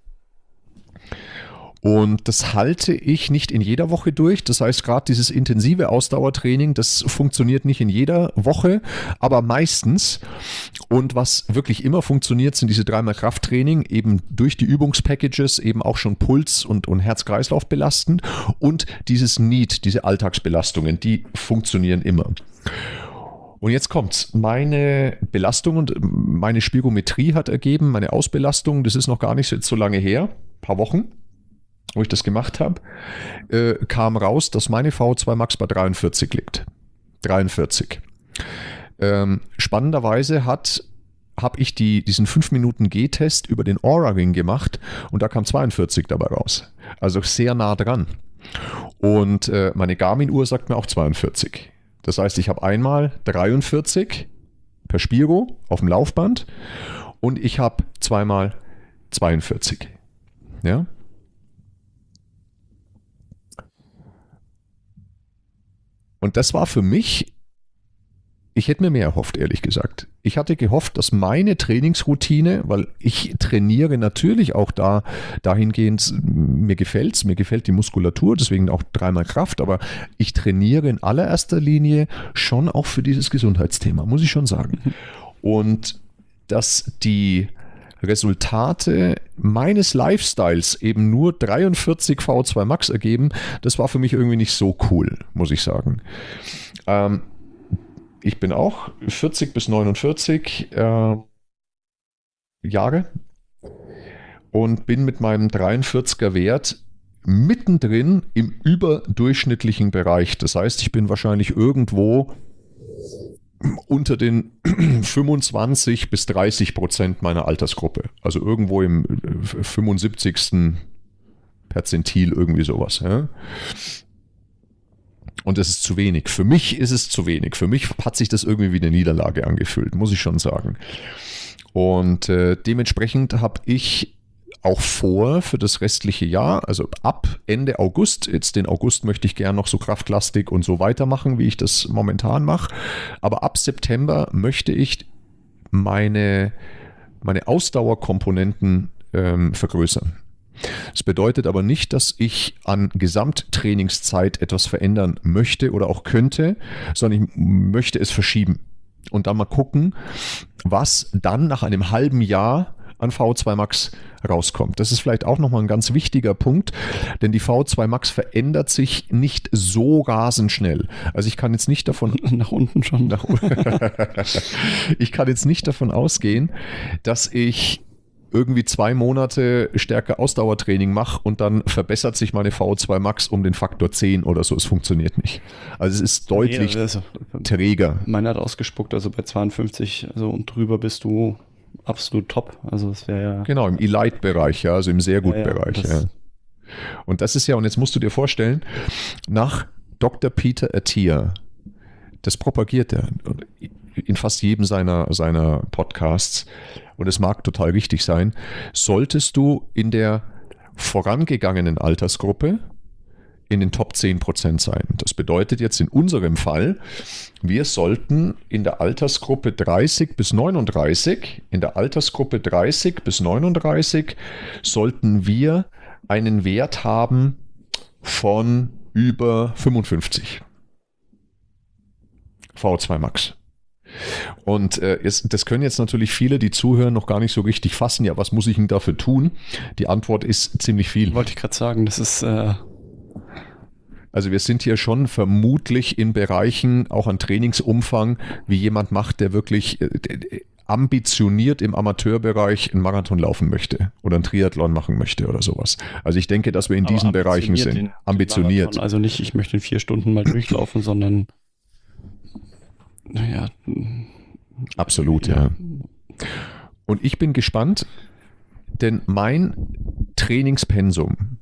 Und das halte ich nicht in jeder Woche durch. Das heißt, gerade dieses intensive Ausdauertraining, das funktioniert nicht in jeder Woche, aber meistens. Und was wirklich immer funktioniert, sind diese dreimal Krafttraining, eben durch die Übungspackages, eben auch schon Puls- und, und Herz-Kreislauf belastend. Und dieses N E A T, diese Alltagsbelastungen, die funktionieren immer. Und jetzt kommt's. Meine Belastung und meine Spirometrie hat ergeben, meine Ausbelastung, das ist noch gar nicht so lange her, ein paar Wochen, wo ich das gemacht habe, äh, kam raus, dass meine V zwei Max bei dreiundvierzig liegt. dreiundvierzig. Ähm, spannenderweise hat habe ich die, diesen fünf Minuten G-Test über den Oura Ring gemacht und da kam zweiundvierzig dabei raus. Also sehr nah dran. Und äh, meine Garmin-Uhr sagt mir auch zweiundvierzig. Das heißt, ich habe einmal dreiundvierzig per Spiro auf dem Laufband und ich habe zweimal zweiundvierzig. Ja? Und das war für mich, ich hätte mir mehr erhofft, ehrlich gesagt. Ich hatte gehofft, dass meine Trainingsroutine, weil ich trainiere natürlich auch da dahingehend, mir gefällt es, mir gefällt die Muskulatur, deswegen auch dreimal Kraft, aber ich trainiere in allererster Linie schon auch für dieses Gesundheitsthema, muss ich schon sagen. Und dass die Resultate meines Lifestyles eben nur dreiundvierzig V O zwei Max ergeben, das war für mich irgendwie nicht so cool, muss ich sagen. Ähm, ich bin auch vierzig bis neunundvierzig äh, Jahre und bin mit meinem dreiundvierziger Wert mittendrin im überdurchschnittlichen Bereich. Das heißt, ich bin wahrscheinlich irgendwo unter den fünfundzwanzig bis dreißig Prozent meiner Altersgruppe. Also irgendwo im fünfundsiebzigsten Perzentil, irgendwie sowas. Ja? Und das ist zu wenig. Für mich ist es zu wenig. Für mich hat sich das irgendwie wie eine Niederlage angefühlt, muss ich schon sagen. Und äh, dementsprechend habe ich auch vor für das restliche Jahr, also ab Ende August, jetzt den August möchte ich gerne noch so kraftlastig und so weitermachen, wie ich das momentan mache, aber ab September möchte ich meine, meine Ausdauerkomponenten ähm, vergrößern. Das bedeutet aber nicht, dass ich an Gesamttrainingszeit etwas verändern möchte oder auch könnte, sondern ich möchte es verschieben und dann mal gucken, was dann nach einem halben Jahr an V O zwei Max rauskommt. Das ist vielleicht auch nochmal ein ganz wichtiger Punkt, denn die V O zwei Max verändert sich nicht so rasend schnell. Also ich kann jetzt nicht davon... Nach unten schon. Nach, ich kann jetzt nicht davon ausgehen, dass ich irgendwie zwei Monate stärker Ausdauertraining mache und dann verbessert sich meine V O zwei Max um den Faktor zehn oder so. Es funktioniert nicht. Also es ist deutlich nee, also, träger. Meine hat ausgespuckt, also bei zweiundfünfzig also und drüber bist du absolut top. Also es wäre ja... Genau, im Elite-Bereich, ja, also im sehr gut ja, ja, Bereich. Das ja. Und das ist ja, und jetzt musst du dir vorstellen, nach Doktor Peter Attia, das propagiert er in fast jedem seiner, seiner Podcasts, und es mag total richtig sein, solltest du in der vorangegangenen Altersgruppe in den Top zehn Prozent sein. Das bedeutet jetzt in unserem Fall, wir sollten in der Altersgruppe dreißig bis neununddreißig, in der Altersgruppe dreißig bis neununddreißig sollten wir einen Wert haben von über fünfundfünfzig V O zwei Max. Und äh, es, das können jetzt natürlich viele, die zuhören, noch gar nicht so richtig fassen. Ja, was muss ich denn dafür tun? Die Antwort ist ziemlich viel. Wollte ich gerade sagen, das ist... Äh Also wir sind hier schon vermutlich in Bereichen, auch an Trainingsumfang, wie jemand macht, der wirklich äh, ambitioniert im Amateurbereich einen Marathon laufen möchte oder einen Triathlon machen möchte oder sowas. Also ich denke, dass wir in diesen Bereichen sind. Den, ambitioniert. Den also nicht, ich möchte in vier Stunden mal durchlaufen, sondern naja. Absolut, ja. ja. Und ich bin gespannt, denn mein Trainingspensum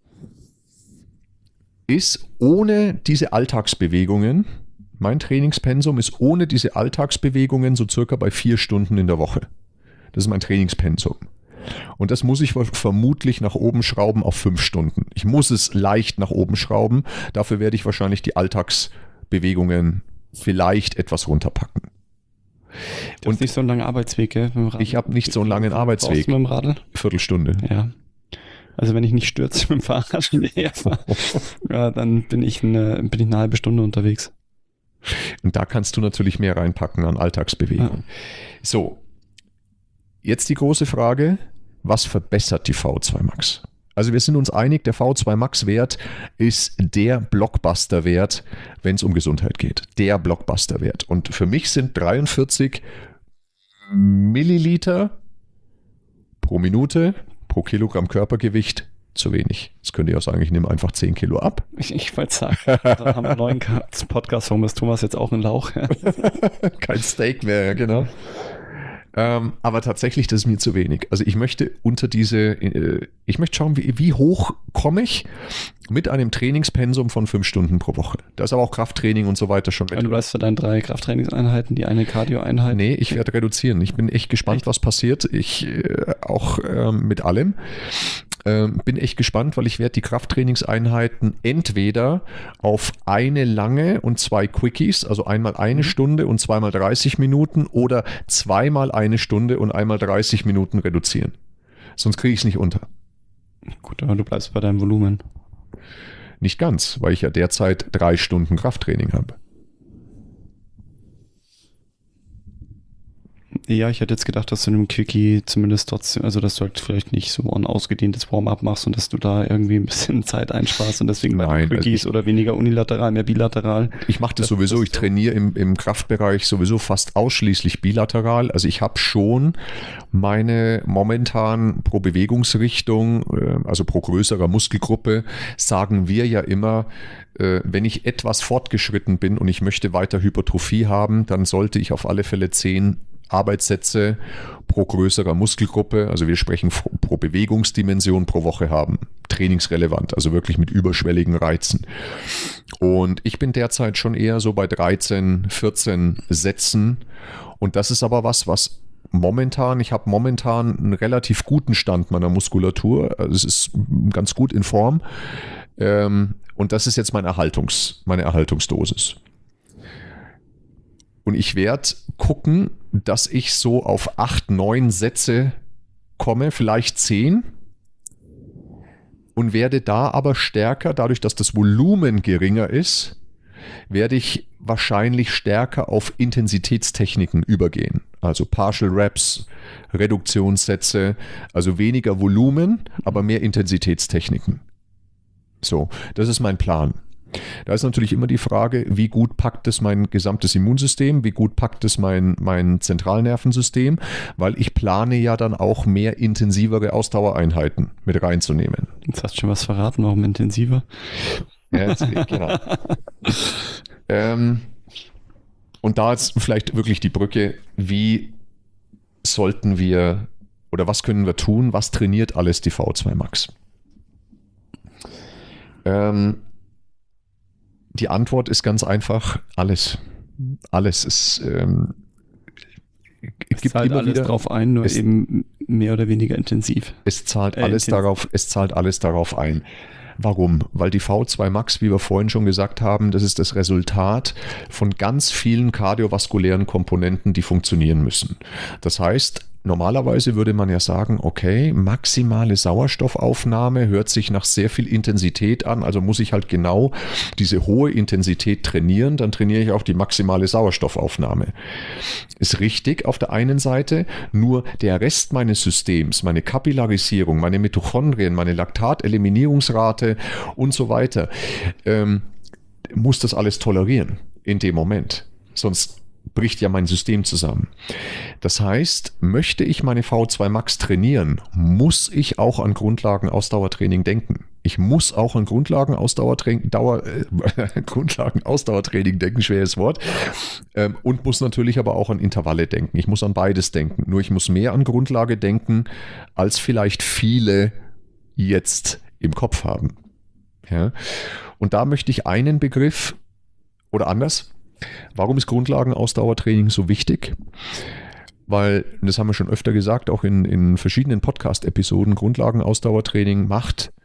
ist ohne diese Alltagsbewegungen, mein Trainingspensum ist ohne diese Alltagsbewegungen so circa bei vier Stunden in der Woche. Das ist mein Trainingspensum. Und das muss ich vermutlich nach oben schrauben auf fünf Stunden. Ich muss es leicht nach oben schrauben. Dafür werde ich wahrscheinlich die Alltagsbewegungen vielleicht etwas runterpacken. Du hast nicht so einen langen Arbeitsweg, gell? Mit dem Radl. Ich habe nicht so einen langen Arbeitsweg. Mit dem Radl? Viertelstunde. Ja. Also wenn ich nicht stürze mit dem Fahrrad herfahre, ja, dann bin ich, eine, bin ich eine halbe Stunde unterwegs. Und da kannst du natürlich mehr reinpacken an Alltagsbewegung. Ja. So, jetzt die große Frage, was verbessert die V O zwei Max? Also wir sind uns einig, der V O zwei Max Wert ist der Blockbuster-Wert, wenn es um Gesundheit geht. Der Blockbuster-Wert. Und für mich sind dreiundvierzig Milliliter pro Minute pro Kilogramm Körpergewicht zu wenig. Das könnte ich auch sagen, ich nehme einfach zehn Kilo ab. Ich, ich wollte sagen, da haben wir einen neuen Podcast, warum ist Thomas jetzt auch ein Lauch? Kein Steak mehr, ja, genau. Ähm, aber tatsächlich, das ist mir zu wenig. Also ich möchte unter diese, äh, ich möchte schauen, wie, wie hoch komme ich mit einem Trainingspensum von fünf Stunden pro Woche. Da ist aber auch Krafttraining und so weiter schon. Du bleibst für deine drei Krafttrainingseinheiten, die eine Cardio-Einheit? Nee, ich werde reduzieren. Ich bin echt gespannt, echt? was passiert. Ich äh, auch ähm, mit allem. Ähm, bin echt gespannt, weil ich werde die Krafttrainingseinheiten entweder auf eine lange und zwei Quickies, also einmal eine mhm. Stunde und zweimal dreißig Minuten oder zweimal eine Stunde und einmal dreißig Minuten reduzieren. Sonst kriege ich es nicht unter. Gut, aber du bleibst bei deinem Volumen. Nicht ganz, weil ich ja derzeit drei Stunden Krafttraining habe. Ja, ich hätte jetzt gedacht, dass du in einem Quickie zumindest trotzdem, also dass du halt vielleicht nicht so ein ausgedehntes Warm-up machst und dass du da irgendwie ein bisschen Zeit einsparst und deswegen bei Nein, Quickies also ich, oder weniger unilateral, mehr bilateral. Ich mache das, das sowieso, das ich trainiere im, im Kraftbereich sowieso fast ausschließlich bilateral. Also ich habe schon meine momentan pro Bewegungsrichtung, also pro größerer Muskelgruppe, sagen wir ja immer, wenn ich etwas fortgeschritten bin und ich möchte weiter Hypertrophie haben, dann sollte ich auf alle Fälle zehn Arbeitssätze pro größerer Muskelgruppe, also wir sprechen pro Bewegungsdimension pro Woche haben, trainingsrelevant, also wirklich mit überschwelligen Reizen. Und ich bin derzeit schon eher so bei dreizehn, vierzehn Sätzen und das ist aber was, was momentan, ich habe momentan einen relativ guten Stand meiner Muskulatur, also es ist ganz gut in Form und das ist jetzt meine Erhaltungs, meine Erhaltungsdosis. Und ich werde gucken, dass ich so auf acht, neun Sätze komme, vielleicht zehn. Und werde da aber stärker, dadurch, dass das Volumen geringer ist, werde ich wahrscheinlich stärker auf Intensitätstechniken übergehen. Also Partial Reps, Reduktionssätze, also weniger Volumen, aber mehr Intensitätstechniken. So, das ist mein Plan. Da ist natürlich immer die Frage, wie gut packt es mein gesamtes Immunsystem, wie gut packt es mein, mein Zentralnervensystem, weil ich plane ja dann auch mehr intensivere Ausdauereinheiten mit reinzunehmen. Jetzt hast du schon was verraten, warum intensiver? Ja, jetzt, genau. ähm, und da ist vielleicht wirklich die Brücke, wie sollten wir oder was können wir tun, was trainiert alles die V O zwei Max? Ähm, Die Antwort ist ganz einfach, alles. Alles ist, ähm, es gibt zahlt immer alles wieder, drauf ein, nur es, eben mehr oder weniger intensiv. Es zahlt, äh, alles intensiv. darauf, es zahlt alles darauf ein. Warum? Weil die V O zwei Max, wie wir vorhin schon gesagt haben, das ist das Resultat von ganz vielen kardiovaskulären Komponenten, die funktionieren müssen. Das heißt, normalerweise würde man ja sagen, okay, maximale Sauerstoffaufnahme hört sich nach sehr viel Intensität an, also muss ich halt genau diese hohe Intensität trainieren, dann trainiere ich auch die maximale Sauerstoffaufnahme. Ist richtig auf der einen Seite, nur der Rest meines Systems, meine Kapillarisierung, meine Mitochondrien, meine Laktateliminierungsrate und so weiter, ähm, muss das alles tolerieren in dem Moment. Sonst bricht ja mein System zusammen. Das heißt, möchte ich meine V O zwei Max trainieren, muss ich auch an Grundlagen-Ausdauertraining denken. Ich muss auch an Grundlagen-Ausdauertraining Dauer, äh, Grundlagen-Ausdauertraining denken, schweres Wort, ähm, und muss natürlich aber auch an Intervalle denken. Ich muss an beides denken. Nur ich muss mehr an Grundlage denken, als vielleicht viele jetzt im Kopf haben. Ja? Und da möchte ich einen Begriff oder anders. Warum ist Grundlagenausdauertraining so wichtig? Weil, das haben wir schon öfter gesagt, auch in, in verschiedenen Podcast-Episoden, Grundlagenausdauertraining macht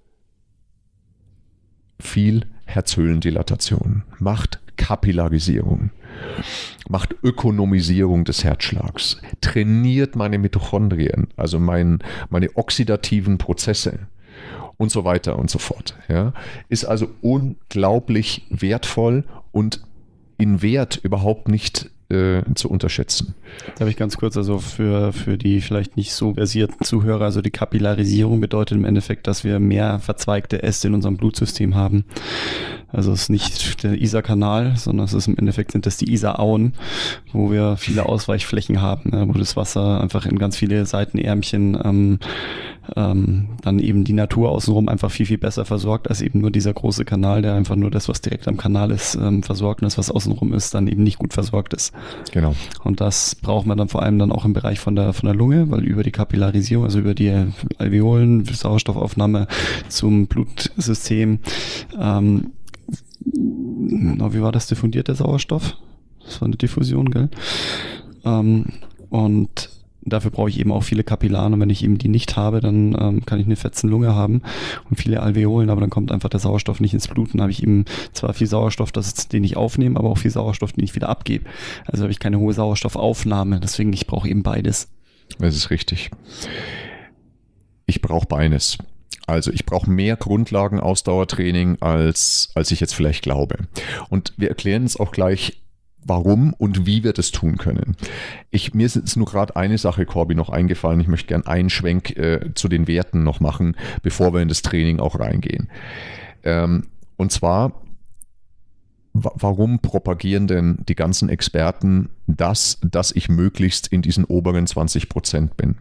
viel Herzhöhlendilatation, macht Kapillarisierung, macht Ökonomisierung des Herzschlags, trainiert meine Mitochondrien, also mein, meine oxidativen Prozesse und so weiter und so fort. Ja. Ist also unglaublich wertvoll und in Wert überhaupt nicht äh, zu unterschätzen. Darf ich ganz kurz, also für, für die vielleicht nicht so versierten Zuhörer, also die Kapillarisierung bedeutet im Endeffekt, dass wir mehr verzweigte Äste in unserem Blutsystem haben. Also es ist nicht der Isarkanal, sondern es ist im Endeffekt sind das die Isarauen, wo wir viele Ausweichflächen haben, ne, wo das Wasser einfach in ganz viele Seitenärmchen ähm, ähm, dann eben die Natur außenrum einfach viel, viel besser versorgt, als eben nur dieser große Kanal, der einfach nur das, was direkt am Kanal ist, ähm, versorgt und das, was außenrum ist, dann eben nicht gut versorgt ist. Genau. Und das braucht man dann vor allem dann auch im Bereich von der, von der Lunge, weil über die Kapillarisierung, also über die Alveolen, Sauerstoffaufnahme zum Blutsystem, ähm, wie war das, diffundiert der Sauerstoff? Das war eine Diffusion, gell? Ähm, und dafür brauche ich eben auch viele Kapillaren und wenn ich eben die nicht habe, dann ähm, kann ich eine Fetzenlunge haben und viele Alveolen, aber dann kommt einfach der Sauerstoff nicht ins Blut. Dann habe ich eben zwar viel Sauerstoff, das, den ich aufnehme, aber auch viel Sauerstoff, den ich wieder abgebe. Also habe ich keine hohe Sauerstoffaufnahme, deswegen ich brauche eben beides. Das ist richtig. Ich brauche beides. Also ich brauche mehr Grundlagenausdauertraining, als, als ich jetzt vielleicht glaube. Und wir erklären es auch gleich, warum und wie wir das tun können. Ich, mir ist jetzt nur gerade eine Sache, Corby, noch eingefallen. Ich möchte gerne einen Schwenk äh, zu den Werten noch machen, bevor wir in das Training auch reingehen. Ähm, und zwar, wa- warum propagieren denn die ganzen Experten das, dass ich möglichst in diesen oberen zwanzig Prozent bin?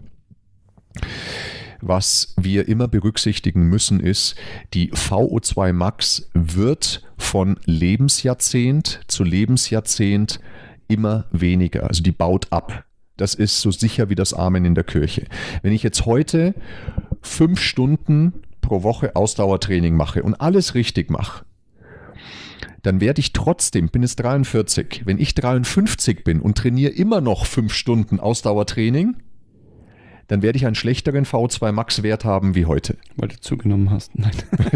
Was wir immer berücksichtigen müssen, ist, die V O zwei Max wird von Lebensjahrzehnt zu Lebensjahrzehnt immer weniger. Also die baut ab. Das ist so sicher wie das Amen in der Kirche. Wenn ich jetzt heute fünf Stunden pro Woche Ausdauertraining mache und alles richtig mache, dann werde ich trotzdem, bin jetzt dreiundvierzig, wenn ich dreiundfünfzig bin und trainiere immer noch fünf Stunden Ausdauertraining, dann werde ich einen schlechteren V O zwei Max Wert haben wie heute. Weil du zugenommen hast. Nein.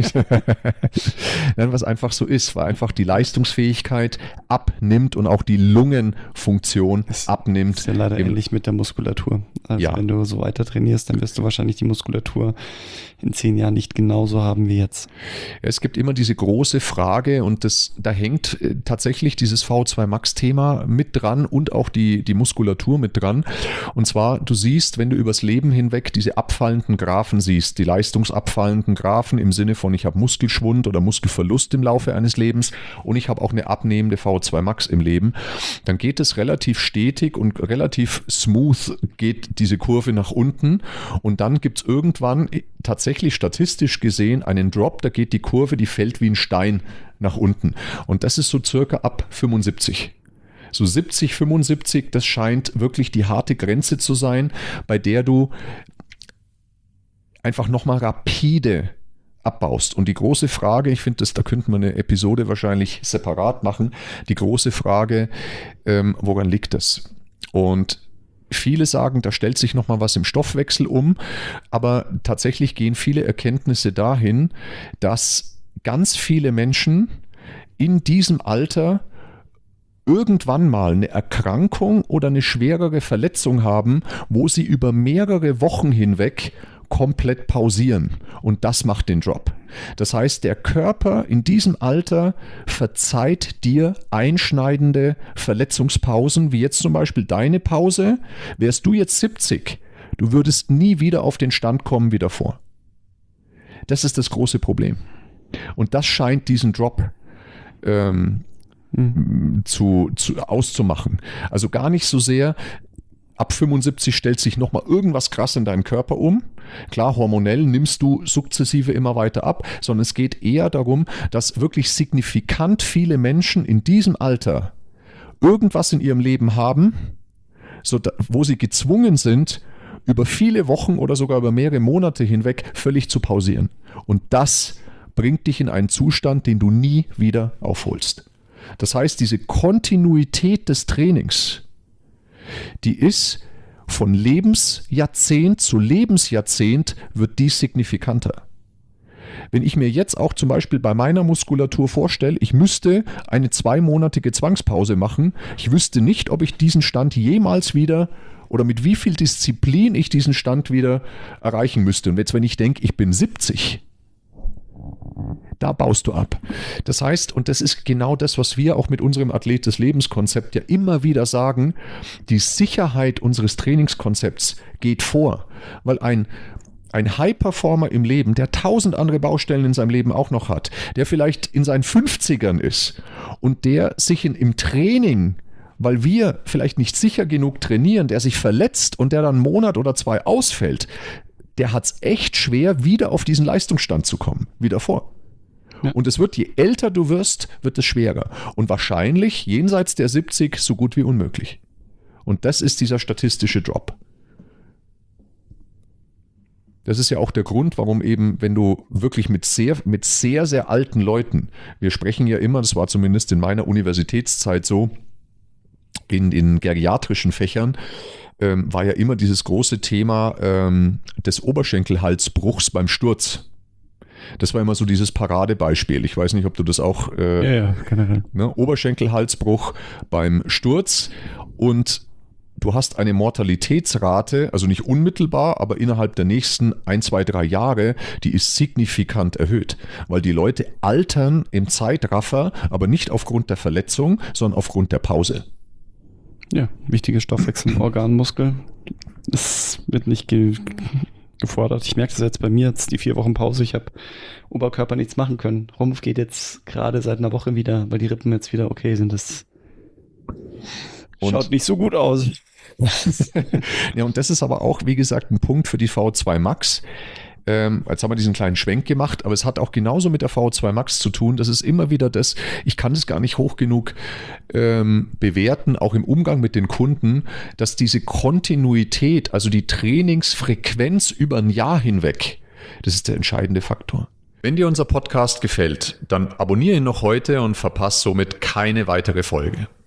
Nein, was einfach so ist, weil einfach die Leistungsfähigkeit abnimmt und auch die Lungenfunktion Das abnimmt. ist ja leider Im- ähnlich mit der Muskulatur. Also Ja. wenn du so weiter trainierst, dann wirst du wahrscheinlich die Muskulatur in zehn Jahren nicht genauso haben wie jetzt. Es gibt immer diese große Frage und das, da hängt äh, tatsächlich dieses V O zwei Max Thema mit dran und auch die, die Muskulatur mit dran. Und zwar, du siehst, wenn du übers Leben hinweg diese abfallenden Graphen siehst, die leistungsabfallenden Graphen im Sinne von ich habe Muskelschwund oder Muskelverlust im Laufe eines Lebens und ich habe auch eine abnehmende V O zwei Max im Leben, dann geht es relativ stetig und relativ smooth geht diese Kurve nach unten und dann gibt es irgendwann tatsächlich statistisch gesehen einen Drop, da geht die Kurve, die fällt wie ein Stein nach unten und das ist so circa ab fünfundsiebzig. So siebzig, fünfundsiebzig, das scheint wirklich die harte Grenze zu sein, bei der du einfach nochmal rapide abbaust. Und die große Frage, ich finde, da könnten wir eine Episode wahrscheinlich separat machen, die große Frage, ähm, woran liegt das? Und viele sagen, da stellt sich nochmal was im Stoffwechsel um, aber tatsächlich gehen viele Erkenntnisse dahin, dass ganz viele Menschen in diesem Alter irgendwann mal eine Erkrankung oder eine schwerere Verletzung haben, wo sie über mehrere Wochen hinweg komplett pausieren. Und das macht den Drop. Das heißt, der Körper in diesem Alter verzeiht dir einschneidende Verletzungspausen, wie jetzt zum Beispiel deine Pause. Wärst du jetzt siebzig, du würdest nie wieder auf den Stand kommen wie davor. Das ist das große Problem. Und das scheint diesen Drop ähm, Zu, zu, auszumachen. Also gar nicht so sehr, ab fünfundsiebzig stellt sich nochmal irgendwas krass in deinem Körper um. Klar, hormonell nimmst du sukzessive immer weiter ab, sondern es geht eher darum, dass wirklich signifikant viele Menschen in diesem Alter irgendwas in ihrem Leben haben, so da, wo sie gezwungen sind, über viele Wochen oder sogar über mehrere Monate hinweg völlig zu pausieren. Und das bringt dich in einen Zustand, den du nie wieder aufholst. Das heißt, diese Kontinuität des Trainings, die ist von Lebensjahrzehnt zu Lebensjahrzehnt wird die signifikanter. Wenn ich mir jetzt auch zum Beispiel bei meiner Muskulatur vorstelle, ich müsste eine zweimonatige Zwangspause machen, ich wüsste nicht, ob ich diesen Stand jemals wieder oder mit wie viel Disziplin ich diesen Stand wieder erreichen müsste. Und jetzt, wenn ich denke, ich bin siebzig, da baust du ab. Das heißt, und das ist genau das, was wir auch mit unserem Athlet des Lebens-Konzept ja immer wieder sagen, die Sicherheit unseres Trainingskonzepts geht vor, weil ein Ein High-Performer im Leben, der tausend andere Baustellen in seinem Leben auch noch hat, der vielleicht in seinen fünfzigern ist und der sich in, im Training, weil wir vielleicht nicht sicher genug trainieren, der sich verletzt und der dann einen Monat oder zwei ausfällt, der hat es echt schwer, wieder auf diesen Leistungsstand zu kommen, wie davor. Ja. Und es wird, je älter du wirst, wird es schwerer. Und wahrscheinlich jenseits der siebzig so gut wie unmöglich. Und das ist dieser statistische Drop. Das ist ja auch der Grund, warum eben, wenn du wirklich mit sehr, mit sehr, sehr alten Leuten, wir sprechen ja immer, das war zumindest in meiner Universitätszeit so, in den geriatrischen Fächern, ähm, war ja immer dieses große Thema ähm, des Oberschenkelhalsbruchs beim Sturz. Das war immer so dieses Paradebeispiel. Ich weiß nicht, ob du das auch... Äh, ja, ja, generell. Ne, Oberschenkelhalsbruch beim Sturz und du hast eine Mortalitätsrate, also nicht unmittelbar, aber innerhalb der nächsten ein, zwei, drei Jahre, die ist signifikant erhöht, weil die Leute altern im Zeitraffer, aber nicht aufgrund der Verletzung, sondern aufgrund der Pause. Ja, wichtige Stoffwechselorgan, Muskel. Es wird nicht ge- gefordert. Ich merke das jetzt bei mir, jetzt die vier Wochen Pause. Ich habe Oberkörper nichts machen können. Rumpf geht jetzt gerade seit einer Woche wieder, weil die Rippen jetzt wieder okay sind. Das und schaut nicht so gut aus. Ja, und das ist aber auch, wie gesagt, ein Punkt für die V O zwei Max. Ähm, jetzt haben wir diesen kleinen Schwenk gemacht, aber es hat auch genauso mit der V O zwei Max zu tun. Das ist immer wieder das, ich kann das gar nicht hoch genug ähm, bewerten, auch im Umgang mit den Kunden, dass diese Kontinuität, also die Trainingsfrequenz über ein Jahr hinweg, das ist der entscheidende Faktor. Wenn dir unser Podcast gefällt, dann abonniere ihn noch heute und verpasse somit keine weitere Folge.